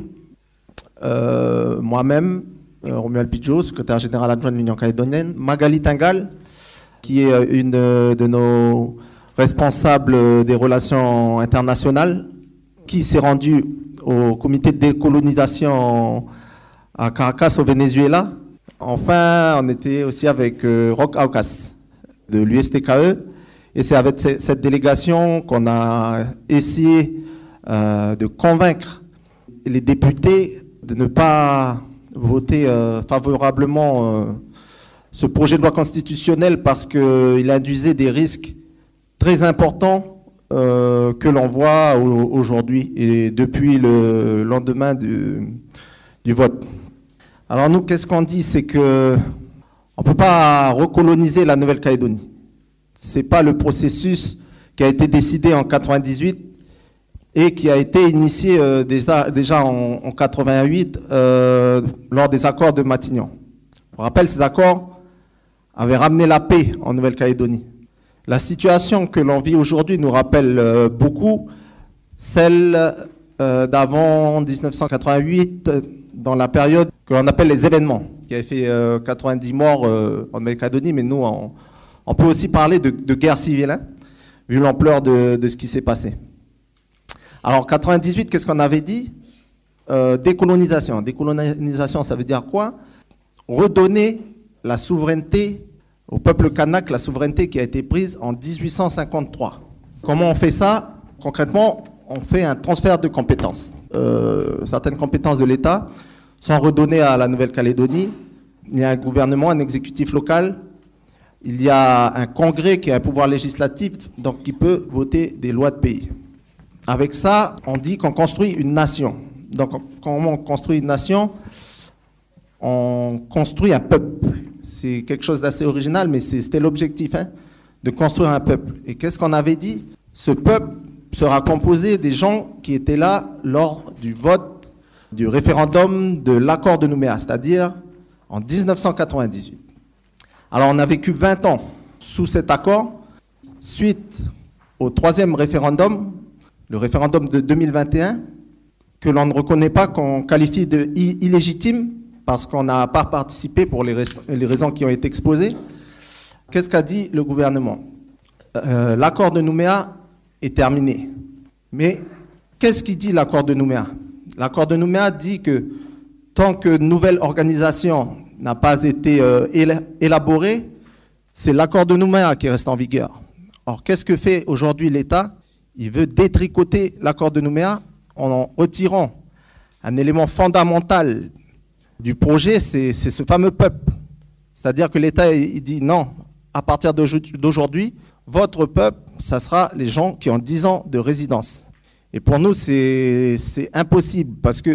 Moi-même, Romuald Pidgeot, secrétaire général adjoint de l'Union calédonienne. Magali Tingal, qui est une de nos responsables des relations internationales, qui s'est rendue au comité de décolonisation à Caracas, au Venezuela. Enfin, on était aussi avec Roch Aucas de l'USTKE. Et c'est avec cette délégation qu'on a essayé de convaincre les députés de ne pas voter favorablement ce projet de loi constitutionnel parce qu'il induisait des risques très importants que l'on voit aujourd'hui et depuis le lendemain du vote. Alors nous, qu'est-ce qu'on dit? C'est qu'on ne peut pas recoloniser la Nouvelle-Calédonie. Ce n'est pas le processus qui a été décidé en 98 et qui a été initié déjà en 88 lors des accords de Matignon. On rappelle, ces accords avaient ramené la paix en Nouvelle-Calédonie. La situation que l'on vit aujourd'hui nous rappelle beaucoup celle d'avant 1988, dans la période que l'on appelle les événements, qui avait fait 90 morts en Nouvelle-Calédonie, mais nous, on peut aussi parler de guerre civile, hein, vu l'ampleur de ce qui s'est passé. Alors, 98, qu'est-ce qu'on avait dit? Décolonisation. Décolonisation, ça veut dire quoi? Redonner la souveraineté au peuple kanak, la souveraineté qui a été prise en 1853. Comment on fait ça? Concrètement, on fait un transfert de compétences. Certaines compétences de l'État sont redonnées à la Nouvelle-Calédonie. Il y a un gouvernement, un exécutif local. Il y a un congrès qui a un pouvoir législatif, donc qui peut voter des lois de pays. Avec ça, on dit qu'on construit une nation. Donc, comment on construit une nation? On construit un peuple. C'est quelque chose d'assez original, mais c'était l'objectif, hein, de construire un peuple. Et qu'est-ce qu'on avait dit? Ce peuple sera composé des gens qui étaient là lors du vote du référendum de l'accord de Nouméa, c'est-à-dire en 1998. Alors on a vécu 20 ans sous cet accord, suite au 3e référendum, le référendum de 2021, que l'on ne reconnaît pas, qu'on qualifie d'illégitime, parce qu'on n'a pas participé pour les raisons qui ont été exposées. Qu'est-ce qu'a dit le gouvernement? L'accord de Nouméa est terminé. Mais qu'est-ce qui dit l'accord de Nouméa? L'accord de Nouméa dit que tant que nouvelle organisation n'a pas été élaborée, c'est l'accord de Nouméa qui reste en vigueur. Or, qu'est-ce que fait aujourd'hui l'État? Il veut détricoter l'accord de Nouméa en retirant un élément fondamental du projet, c'est ce fameux peuple. C'est-à-dire que l'État il dit non, à partir d'aujourd'hui, votre peuple, ça sera les gens qui ont 10 ans de résidence. Et pour nous, c'est impossible, parce que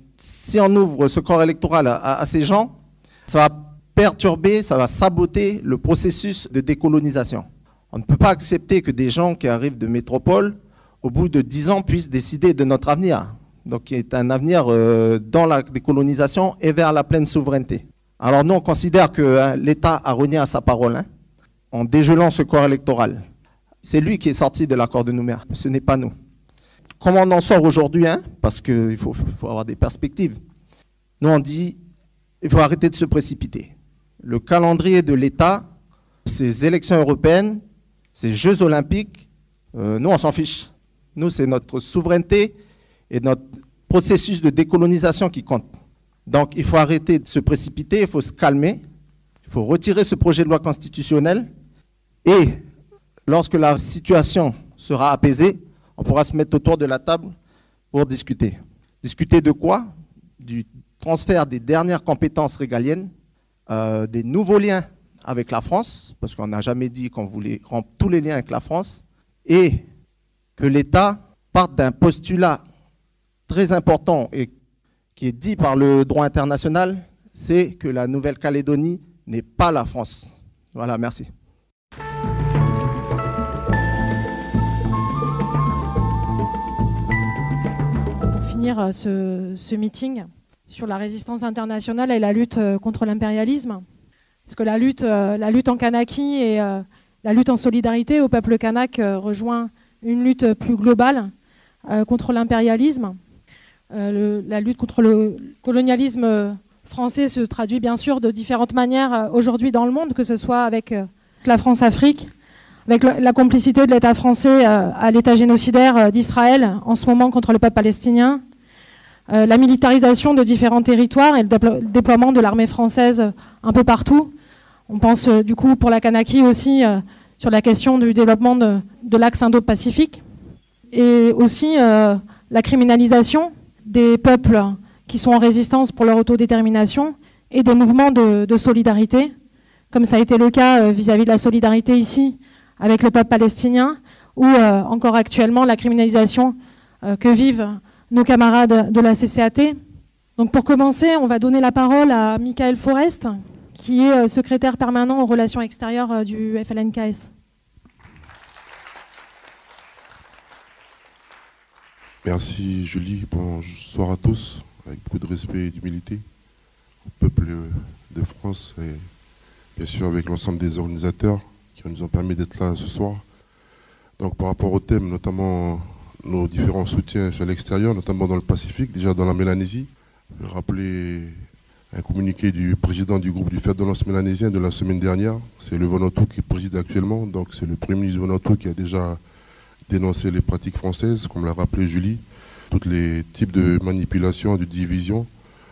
si on ouvre ce corps électoral à ces gens, ça va perturber, ça va saboter le processus de décolonisation. On ne peut pas accepter que des gens qui arrivent de métropole, au bout de 10 ans, puissent décider de notre avenir. Donc, il y a un avenir dans la décolonisation et vers la pleine souveraineté. Alors, nous, on considère que l'État a renié à sa parole, hein, en dégelant ce corps électoral. C'est lui qui est sorti de l'accord de Nouméa, ce n'est pas nous. Comment on en sort aujourd'hui, hein, parce qu'il faut avoir des perspectives. Nous, on dit il faut arrêter de se précipiter. Le calendrier de l'État, ces élections européennes, ces Jeux olympiques, nous, on s'en fiche. Nous, c'est notre souveraineté et notre processus de décolonisation qui compte. Donc, il faut arrêter de se précipiter, il faut se calmer, il faut retirer ce projet de loi constitutionnel et lorsque la situation sera apaisée, on pourra se mettre autour de la table pour discuter. Discuter de quoi? Du transfert des dernières compétences régaliennes, des nouveaux liens avec la France, parce qu'on n'a jamais dit qu'on voulait rompre tous les liens avec la France, et que l'État parte d'un postulat très important et qui est dit par le droit international, c'est que la Nouvelle-Calédonie n'est pas la France. Voilà, merci. tenir ce meeting sur la résistance internationale et la lutte contre l'impérialisme. Parce que la lutte en Kanaki et la lutte en solidarité au peuple kanak rejoint une lutte plus globale contre l'impérialisme. La lutte contre le colonialisme français se traduit bien sûr de différentes manières aujourd'hui dans le monde, que ce soit avec la France-Afrique, avec la complicité de l'État français à l'État génocidaire d'Israël en ce moment contre le peuple palestinien, la militarisation de différents territoires et le déploiement de l'armée française un peu partout. On pense du coup pour la Kanaki aussi sur la question du développement de l'axe Indo-Pacifique et aussi la criminalisation des peuples qui sont en résistance pour leur autodétermination et des mouvements de solidarité, comme ça a été le cas vis-à-vis de la solidarité ici avec le peuple palestinien ou encore actuellement la criminalisation que vivent nos camarades de la CCAT. Donc pour commencer, on va donner la parole à Michael Forest, qui est secrétaire permanent aux relations extérieures du FLNKS. Merci Julie, bonsoir à tous, avec beaucoup de respect et d'humilité au peuple de France et bien sûr avec l'ensemble des organisateurs qui nous ont permis d'être là ce soir. Donc par rapport au thème, notamment nos différents soutiens sur l'extérieur, notamment dans le Pacifique, déjà dans la Mélanésie, je vais rappeler un communiqué du président du groupe du Fer de lance mélanésien de la semaine dernière. C'est le Vanuatu qui préside actuellement, donc c'est le premier ministre du Vanuatu qui a déjà dénoncé les pratiques françaises, comme l'a rappelé Julie, tous les types de manipulation, de division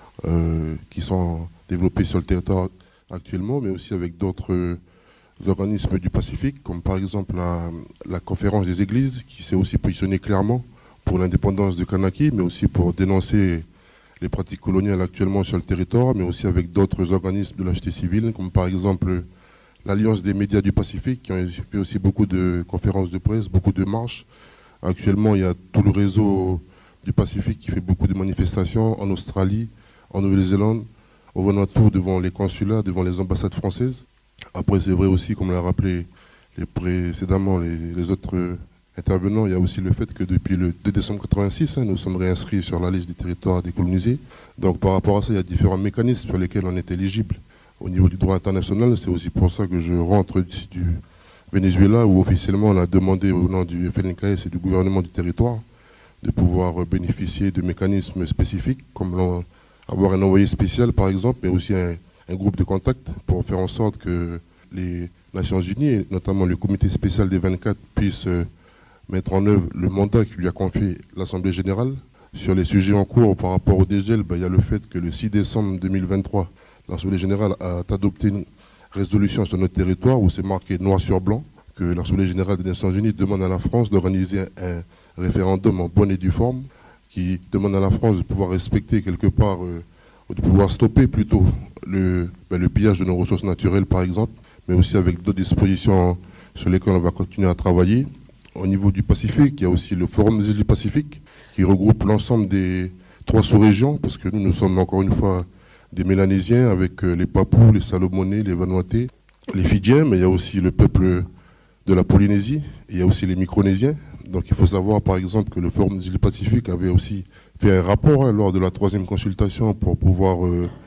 qui sont développés sur le territoire actuellement, mais aussi avec d'autres organismes du Pacifique, comme par exemple la conférence des églises, qui s'est aussi positionnée clairement pour l'indépendance de Kanaki, mais aussi pour dénoncer les pratiques coloniales actuellement sur le territoire, mais aussi avec d'autres organismes de la société civile, comme par exemple l'Alliance des médias du Pacifique, qui ont fait aussi beaucoup de conférences de presse, beaucoup de marches. Actuellement, il y a tout le réseau du Pacifique qui fait beaucoup de manifestations en Australie, en Nouvelle-Zélande, au Vanuatu, devant les consulats, devant les ambassades françaises. Après, c'est vrai aussi, comme l'a rappelé précédemment les autres intervenants, il y a aussi le fait que depuis le 2 décembre 1986, nous sommes réinscrits sur la liste des territoires décolonisés. Donc par rapport à ça, il y a différents mécanismes sur lesquels on est éligible au niveau du droit international. C'est aussi pour ça que je rentre du Venezuela, où officiellement on a demandé au nom du FLNKS et du gouvernement du territoire de pouvoir bénéficier de mécanismes spécifiques, comme avoir un envoyé spécial par exemple, mais aussi un groupe de contact pour faire en sorte que les Nations Unies, et notamment le comité spécial des 24, puissent mettre en œuvre le mandat qui lui a confié l'Assemblée générale. Sur les sujets en cours par rapport au dégel, il y a le fait que le 6 décembre 2023, l'Assemblée générale a adopté une résolution sur notre territoire où c'est marqué noir sur blanc que l'Assemblée générale des Nations Unies demande à la France d'organiser un référendum en bonne et due forme, qui demande à la France de pouvoir respecter quelque part, de pouvoir stopper plutôt le pillage de nos ressources naturelles par exemple, mais aussi avec d'autres dispositions sur lesquelles on va continuer à travailler. Au niveau du Pacifique, il y a aussi le Forum des îles du Pacifique qui regroupe l'ensemble des 3 sous-régions, parce que nous sommes encore une fois des Mélanésiens avec les Papous, les Salomonais, les Vanuatais, les Fidjiens, mais il y a aussi le peuple de la Polynésie, et il y a aussi les Micronésiens. Donc il faut savoir par exemple que le Forum des îles du Pacifique avait aussi fait un rapport lors de la 3e consultation pour pouvoir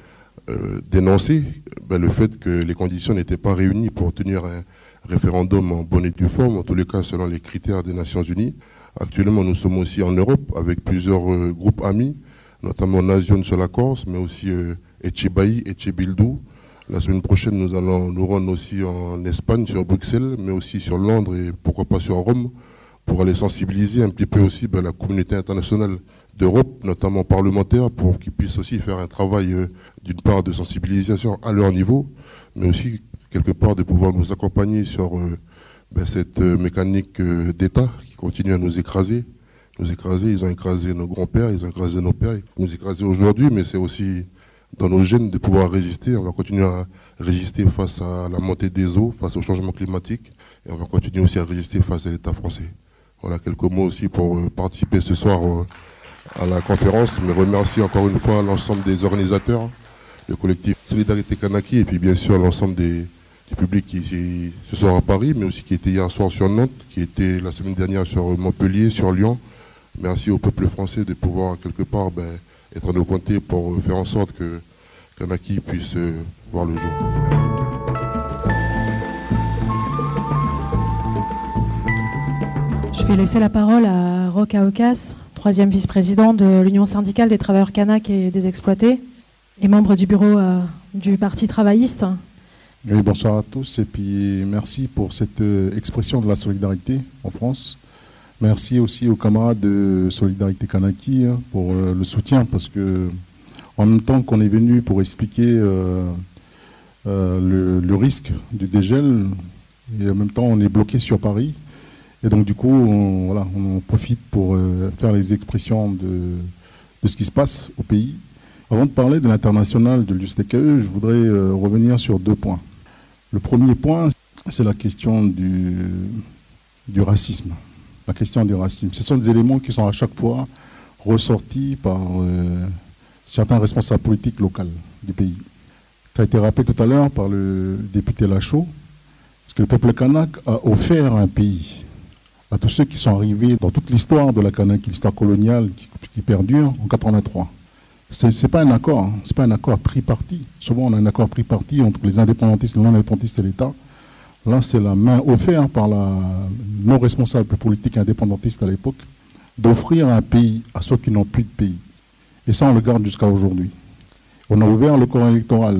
dénoncer le fait que les conditions n'étaient pas réunies pour tenir un référendum en bonne et due forme, en tous les cas selon les critères des Nations Unies. Actuellement, nous sommes aussi en Europe avec plusieurs groupes amis, notamment Nation sur la Corse, mais aussi Etchebaï, Etchebildou. La semaine prochaine, nous allons nous rendre aussi en Espagne, sur Bruxelles, mais aussi sur Londres et pourquoi pas sur Rome, pour aller sensibiliser un petit peu aussi la communauté internationale d'Europe, notamment parlementaire, pour qu'ils puissent aussi faire un travail d'une part de sensibilisation à leur niveau, mais aussi quelque part de pouvoir nous accompagner sur cette mécanique d'État qui continue à nous écraser. Ils ont écrasé nos grands-pères, ils ont écrasé nos pères, ils nous écrasent aujourd'hui, mais c'est aussi dans nos gènes de pouvoir résister. On va continuer à résister face à la montée des eaux, face au changement climatique, et on va continuer aussi à résister face à l'État français. Voilà quelques mots aussi pour participer ce soir à la conférence, mais remercier encore une fois l'ensemble des organisateurs, le collectif Solidarité Kanaki, et puis bien sûr l'ensemble du public qui est ici ce soir à Paris, mais aussi qui était hier soir sur Nantes, qui était la semaine dernière sur Montpellier, sur Lyon, merci au peuple français de pouvoir quelque part être à nos côtés pour faire en sorte que Kanaki puisse voir le jour. Merci. Je vais laisser la parole à Roca Ocas, 3e vice-président de l'Union syndicale des travailleurs kanak et des exploités, et membre du bureau du Parti travailliste. Oui, bonsoir à tous, et puis merci pour cette expression de la solidarité en France. Merci aussi aux camarades de Solidarité Kanaki pour le soutien, parce que en même temps qu'on est venu pour expliquer le risque du dégel, et en même temps on est bloqué sur Paris. Et donc du coup, on profite pour faire les expressions de ce qui se passe au pays. Avant de parler de l'international de l'USTKE, je voudrais revenir sur 2 points. Le premier point, c'est la question du racisme. La question du racisme. Ce sont des éléments qui sont à chaque fois ressortis par certains responsables politiques locaux du pays. Ça a été rappelé tout à l'heure par le député Lachaud, parce que le peuple kanak a offert un pays à tous ceux qui sont arrivés dans toute l'histoire de la Kanaki, l'histoire coloniale qui perdure en 83. C'est pas un accord, c'est pas un accord tripartite. Souvent on a un accord tripartite entre les indépendantistes, les non-indépendantistes et l'État. Là c'est la main offerte par nos responsables politiques indépendantistes à l'époque d'offrir un pays à ceux qui n'ont plus de pays. Et ça on le garde jusqu'à aujourd'hui. On a ouvert le corps électoral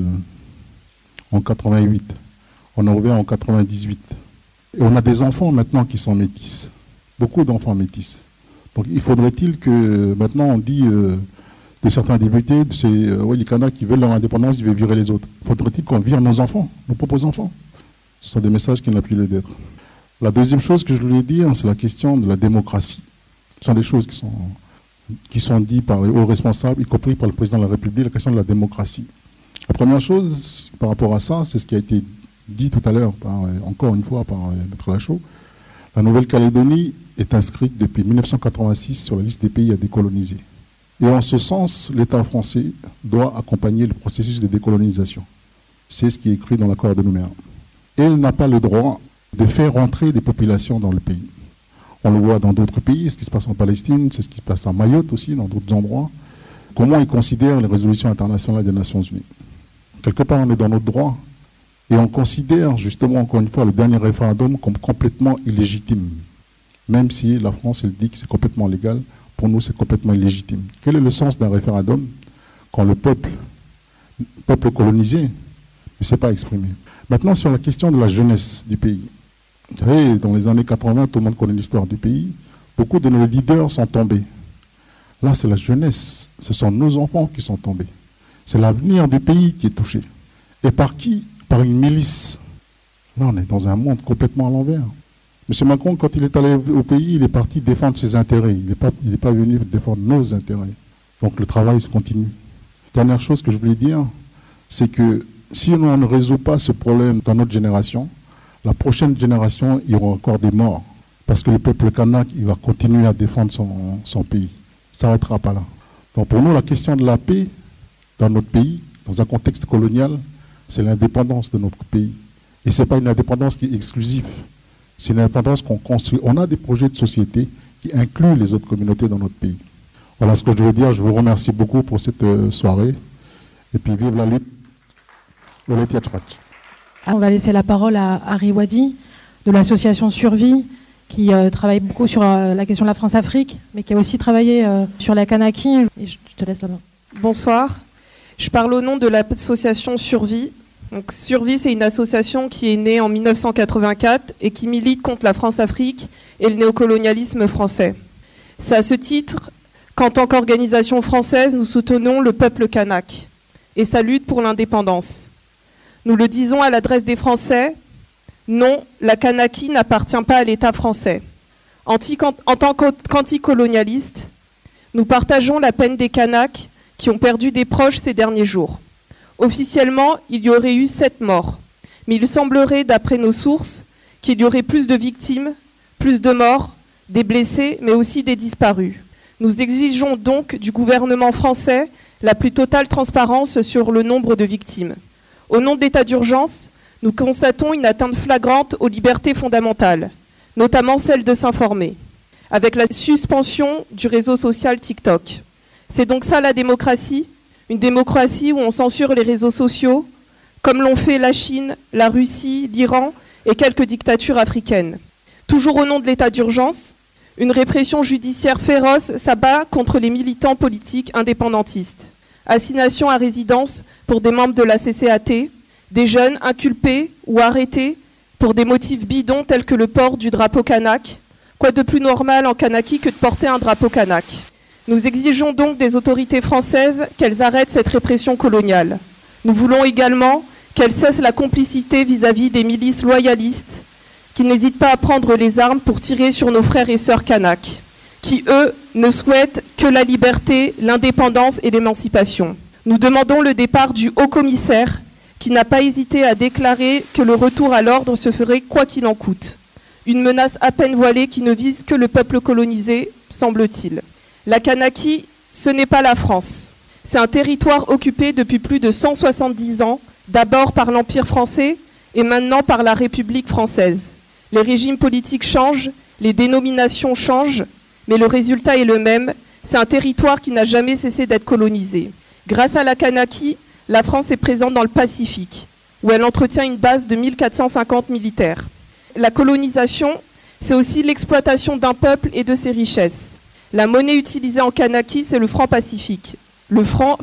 en 88, on a ouvert en 98. Et on a des enfants maintenant qui sont métis, beaucoup d'enfants métis. Donc il faudrait-il que maintenant on dit de certains députés, les Kanaks qui veulent leur indépendance, ils veulent virer les autres. Faudrait-il qu'on vire nos enfants, nos propres enfants? Ce sont des messages qui n'ont plus lieu d'être. La deuxième chose que je voulais dire, c'est la question de la démocratie. Ce sont des choses qui sont dites par les hauts responsables, y compris par le président de la République, la question de la démocratie. La première chose par rapport à ça, c'est ce qui a été dit tout à l'heure, encore une fois, par M. Lachaud. La Nouvelle-Calédonie est inscrite depuis 1986 sur la liste des pays à décoloniser. Et en ce sens, l'État français doit accompagner le processus de décolonisation. C'est ce qui est écrit dans l'accord de Nouméa. Et il n'a pas le droit de faire rentrer des populations dans le pays. On le voit dans d'autres pays, ce qui se passe en Palestine, c'est ce qui se passe à Mayotte aussi, dans d'autres endroits. Comment ils considèrent les résolutions internationales des Nations Unies. Quelque part, on est dans notre droit. Et on considère justement, encore une fois, le dernier référendum comme complètement illégitime. Même si la France, elle dit que c'est complètement légal, pour nous, c'est complètement illégitime. Quel est le sens d'un référendum quand le peuple colonisé ne s'est pas exprimé? Maintenant, sur la question de la jeunesse du pays. Vous savez, dans les années 80, tout le monde connaît l'histoire du pays. Beaucoup de nos leaders sont tombés. Là, c'est la jeunesse. Ce sont nos enfants qui sont tombés. C'est l'avenir du pays qui est touché. Et par qui? Par une milice. Là, on est dans un monde complètement à l'envers. M. Macron, quand il est allé au pays, il est parti défendre ses intérêts. Il n'est pas venu défendre nos intérêts. Donc le travail se continue. Dernière chose que je voulais dire, c'est que si on ne résout pas ce problème dans notre génération, la prochaine génération, il y aura encore des morts. Parce que le peuple kanak, il va continuer à défendre son pays. Ça ne s'arrêtera pas là. Donc pour nous, la question de la paix dans notre pays, dans un contexte colonial, c'est l'indépendance de notre pays. Et ce n'est pas une indépendance qui est exclusive. C'est une indépendance qu'on construit. On a des projets de société qui incluent les autres communautés dans notre pays. Voilà ce que je veux dire. Je vous remercie beaucoup pour cette soirée. Et puis vive la lutte. On va laisser la parole à Harry Wadi de l'association Survie, qui travaille beaucoup sur la question de la France-Afrique, mais qui a aussi travaillé sur la Kanaki. Et je te laisse la main. Bonsoir. Je parle au nom de l'association Survie. Donc, Survie, c'est une association qui est née en 1984 et qui milite contre la France-Afrique et le néocolonialisme français. C'est à ce titre qu'en tant qu'organisation française, nous soutenons le peuple kanak et sa lutte pour l'indépendance. Nous le disons à l'adresse des Français, non, la Kanaki n'appartient pas à l'État français. En tant qu'anticolonialistes, nous partageons la peine des Kanaks qui ont perdu des proches ces derniers jours. Officiellement, il y aurait eu 7 morts. Mais il semblerait, d'après nos sources, qu'il y aurait plus de victimes, plus de morts, des blessés, mais aussi des disparus. Nous exigeons donc du gouvernement français la plus totale transparence sur le nombre de victimes. Au nom de l'état d'urgence, nous constatons une atteinte flagrante aux libertés fondamentales, notamment celle de s'informer. avec la suspension du réseau social TikTok. C'est donc ça la démocratie, une démocratie où on censure les réseaux sociaux, comme l'ont fait la Chine, la Russie, l'Iran et quelques dictatures africaines. Toujours au nom de l'état d'urgence, une répression judiciaire féroce s'abat contre les militants politiques indépendantistes. Assignation à résidence pour des membres de la CCAT, des jeunes inculpés ou arrêtés pour des motifs bidons tels que le port du drapeau kanak. Quoi de plus normal en Kanaki que de porter un drapeau kanak? Nous exigeons donc des autorités françaises qu'elles arrêtent cette répression coloniale. Nous voulons également qu'elles cessent la complicité vis-à-vis des milices loyalistes qui n'hésitent pas à prendre les armes pour tirer sur nos frères et sœurs kanaks, qui, eux, ne souhaitent que la liberté, l'indépendance et l'émancipation. Nous demandons le départ du haut-commissaire qui n'a pas hésité à déclarer que le retour à l'ordre se ferait quoi qu'il en coûte. Une menace à peine voilée qui ne vise que le peuple colonisé, semble-t-il. La Kanaki, ce n'est pas la France. C'est un territoire occupé depuis plus de 170 ans, d'abord par l'Empire français et maintenant par la République française. Les régimes politiques changent, les dénominations changent, mais le résultat est le même. C'est un territoire qui n'a jamais cessé d'être colonisé. Grâce à la Kanaki, la France est présente dans le Pacifique, où elle entretient une base de 1450 militaires. La colonisation, c'est aussi l'exploitation d'un peuple et de ses richesses. La monnaie utilisée en Kanaki, c'est le franc pacifique, le franc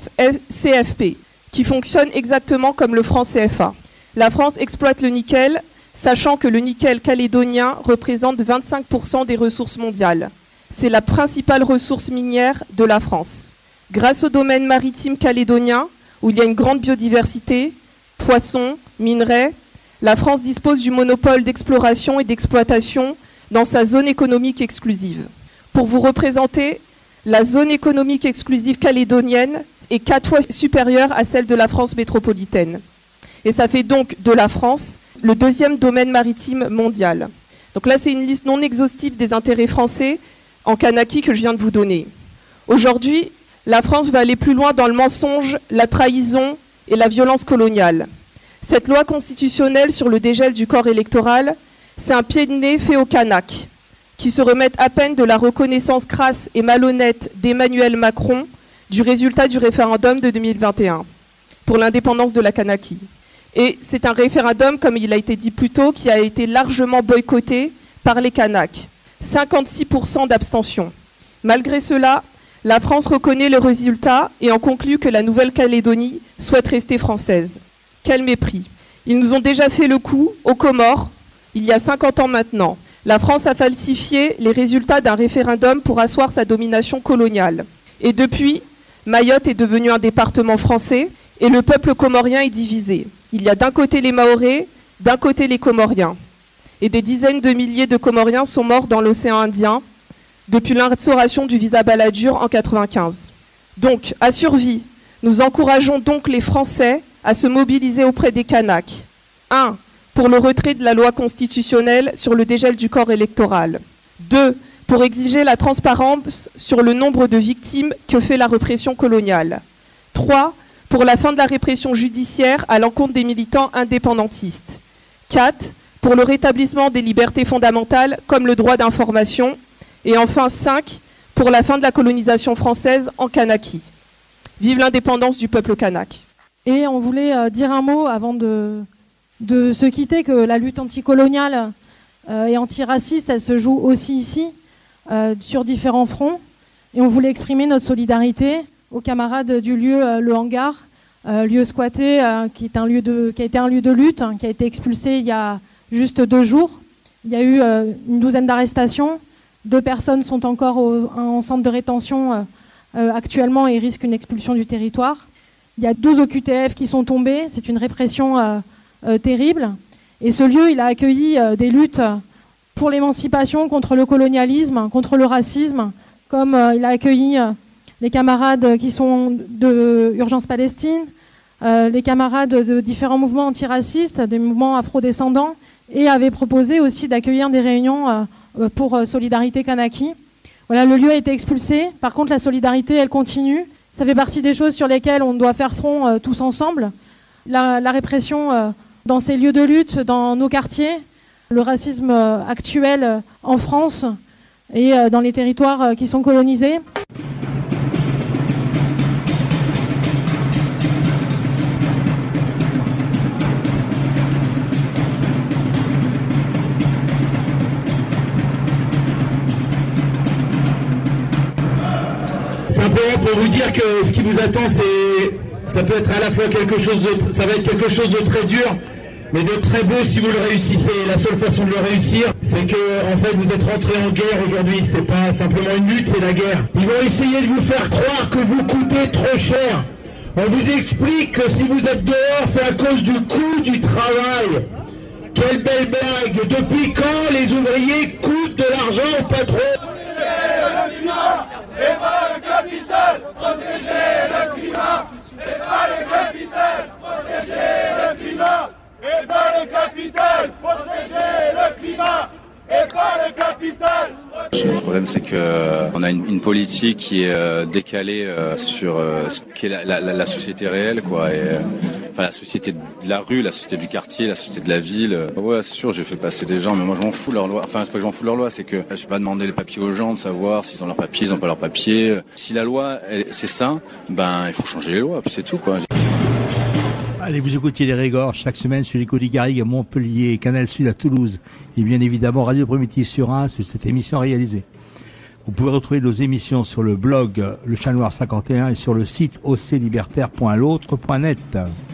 CFP, qui fonctionne exactement comme le franc CFA. La France exploite le nickel, sachant que le nickel calédonien représente 25% des ressources mondiales. C'est la principale ressource minière de la France. Grâce au domaine maritime calédonien, où il y a une grande biodiversité, poissons, minerais, la France dispose du monopole d'exploration et d'exploitation dans sa zone économique exclusive. Pour vous représenter, la zone économique exclusive calédonienne est 4 fois supérieure à celle de la France métropolitaine. Et ça fait donc de la France le deuxième domaine maritime mondial. Donc là, c'est une liste non exhaustive des intérêts français en Kanaki que je viens de vous donner. Aujourd'hui, la France va aller plus loin dans le mensonge, la trahison et la violence coloniale. Cette loi constitutionnelle sur le dégel du corps électoral, c'est un pied de nez fait aux Kanaks, qui se remettent à peine de la reconnaissance crasse et malhonnête d'Emmanuel Macron du résultat du référendum de 2021 pour l'indépendance de la Kanaki. Et c'est un référendum, comme il a été dit plus tôt, qui a été largement boycotté par les Kanaks. 56% d'abstention. Malgré cela, la France reconnaît le résultat et en conclut que la Nouvelle-Calédonie souhaite rester française. Quel mépris. Ils nous ont déjà fait le coup aux Comores, il y a 50 ans maintenant. La France a falsifié les résultats d'un référendum pour asseoir sa domination coloniale. Et depuis, Mayotte est devenu un département français et le peuple comorien est divisé. Il y a d'un côté les Mahorais, d'un côté les Comoriens. Et des dizaines de milliers de Comoriens sont morts dans l'océan Indien depuis l'instauration du visa Balladur en 1995. Donc, à survie, nous encourageons donc les Français à se mobiliser auprès des Kanaks. 1. Pour le retrait de la loi constitutionnelle sur le dégel du corps électoral. 2. Pour exiger la transparence sur le nombre de victimes que fait la répression coloniale. 3. Pour la fin de la répression judiciaire à l'encontre des militants indépendantistes. 4. Pour le rétablissement des libertés fondamentales comme le droit d'information. Et enfin 5. Pour la fin de la colonisation française en Kanaki. Vive l'indépendance du peuple kanak. Et on voulait dire un mot avant de se quitter, que la lutte anticoloniale et antiraciste, elle se joue aussi ici, sur différents fronts. Et on voulait exprimer notre solidarité aux camarades du lieu Le Hangar, lieu squatté, qui a été un lieu de lutte, qui a été expulsé il y a juste 2 jours. Il y a eu une douzaine d'arrestations. 2 personnes sont encore en centre de rétention actuellement et risquent une expulsion du territoire. Il y a 12 OQTF qui sont tombés. C'est une répression terrible. Et ce lieu, il a accueilli des luttes pour l'émancipation, contre le colonialisme, contre le racisme, comme il a accueilli les camarades qui sont de Urgence Palestine, les camarades de différents mouvements antiracistes, des mouvements afrodescendants, et avait proposé aussi d'accueillir des réunions pour Solidarité Kanaki. Voilà, le lieu a été expulsé. Par contre, la solidarité, elle continue. Ça fait partie des choses sur lesquelles on doit faire front tous ensemble. La répression dans ces lieux de lutte, dans nos quartiers, le racisme actuel en France, et dans les territoires qui sont colonisés. Simplement pour vous dire que ce qui vous attend, ça peut être à la fois ça va être quelque chose de très dur, mais de très beau si vous le réussissez. La seule façon de le réussir, c'est que en fait vous êtes rentrés en guerre aujourd'hui. C'est pas simplement une lutte, c'est la guerre. Ils vont essayer de vous faire croire que vous coûtez trop cher. On vous explique que si vous êtes dehors, c'est à cause du coût du travail. Quelle belle blague! Depuis quand les ouvriers coûtent de l'argent au patron? Et pas le capital, protéger le climat. Et pas le capital, protéger le climat. Et pas le capital, protéger le climat. Et pas le capital. Le problème, c'est que on a une politique qui est décalée sur ce qu'est la société réelle, quoi. Et enfin, la société de la rue, la société du quartier, la société de la ville. Ouais, c'est sûr, j'ai fait passer des gens, mais moi je m'en fous de leur loi. Enfin, c'est pas que je m'en fous de leur loi, c'est que je vais pas demander les papiers aux gens de savoir s'ils ont leurs papiers, ils ont pas leurs papiers. Si la loi, c'est ça, ben il faut changer les lois, puis c'est tout, quoi. Allez, vous écoutez les Régors chaque semaine sur l'écho du Garrigue à Montpellier, Canal Sud à Toulouse et bien évidemment Radio Primitive sur Reims sur cette émission réalisée. Vous pouvez retrouver nos émissions sur le blog Le Chat Noir 51 et sur le site oclibertaire.l'autre.net.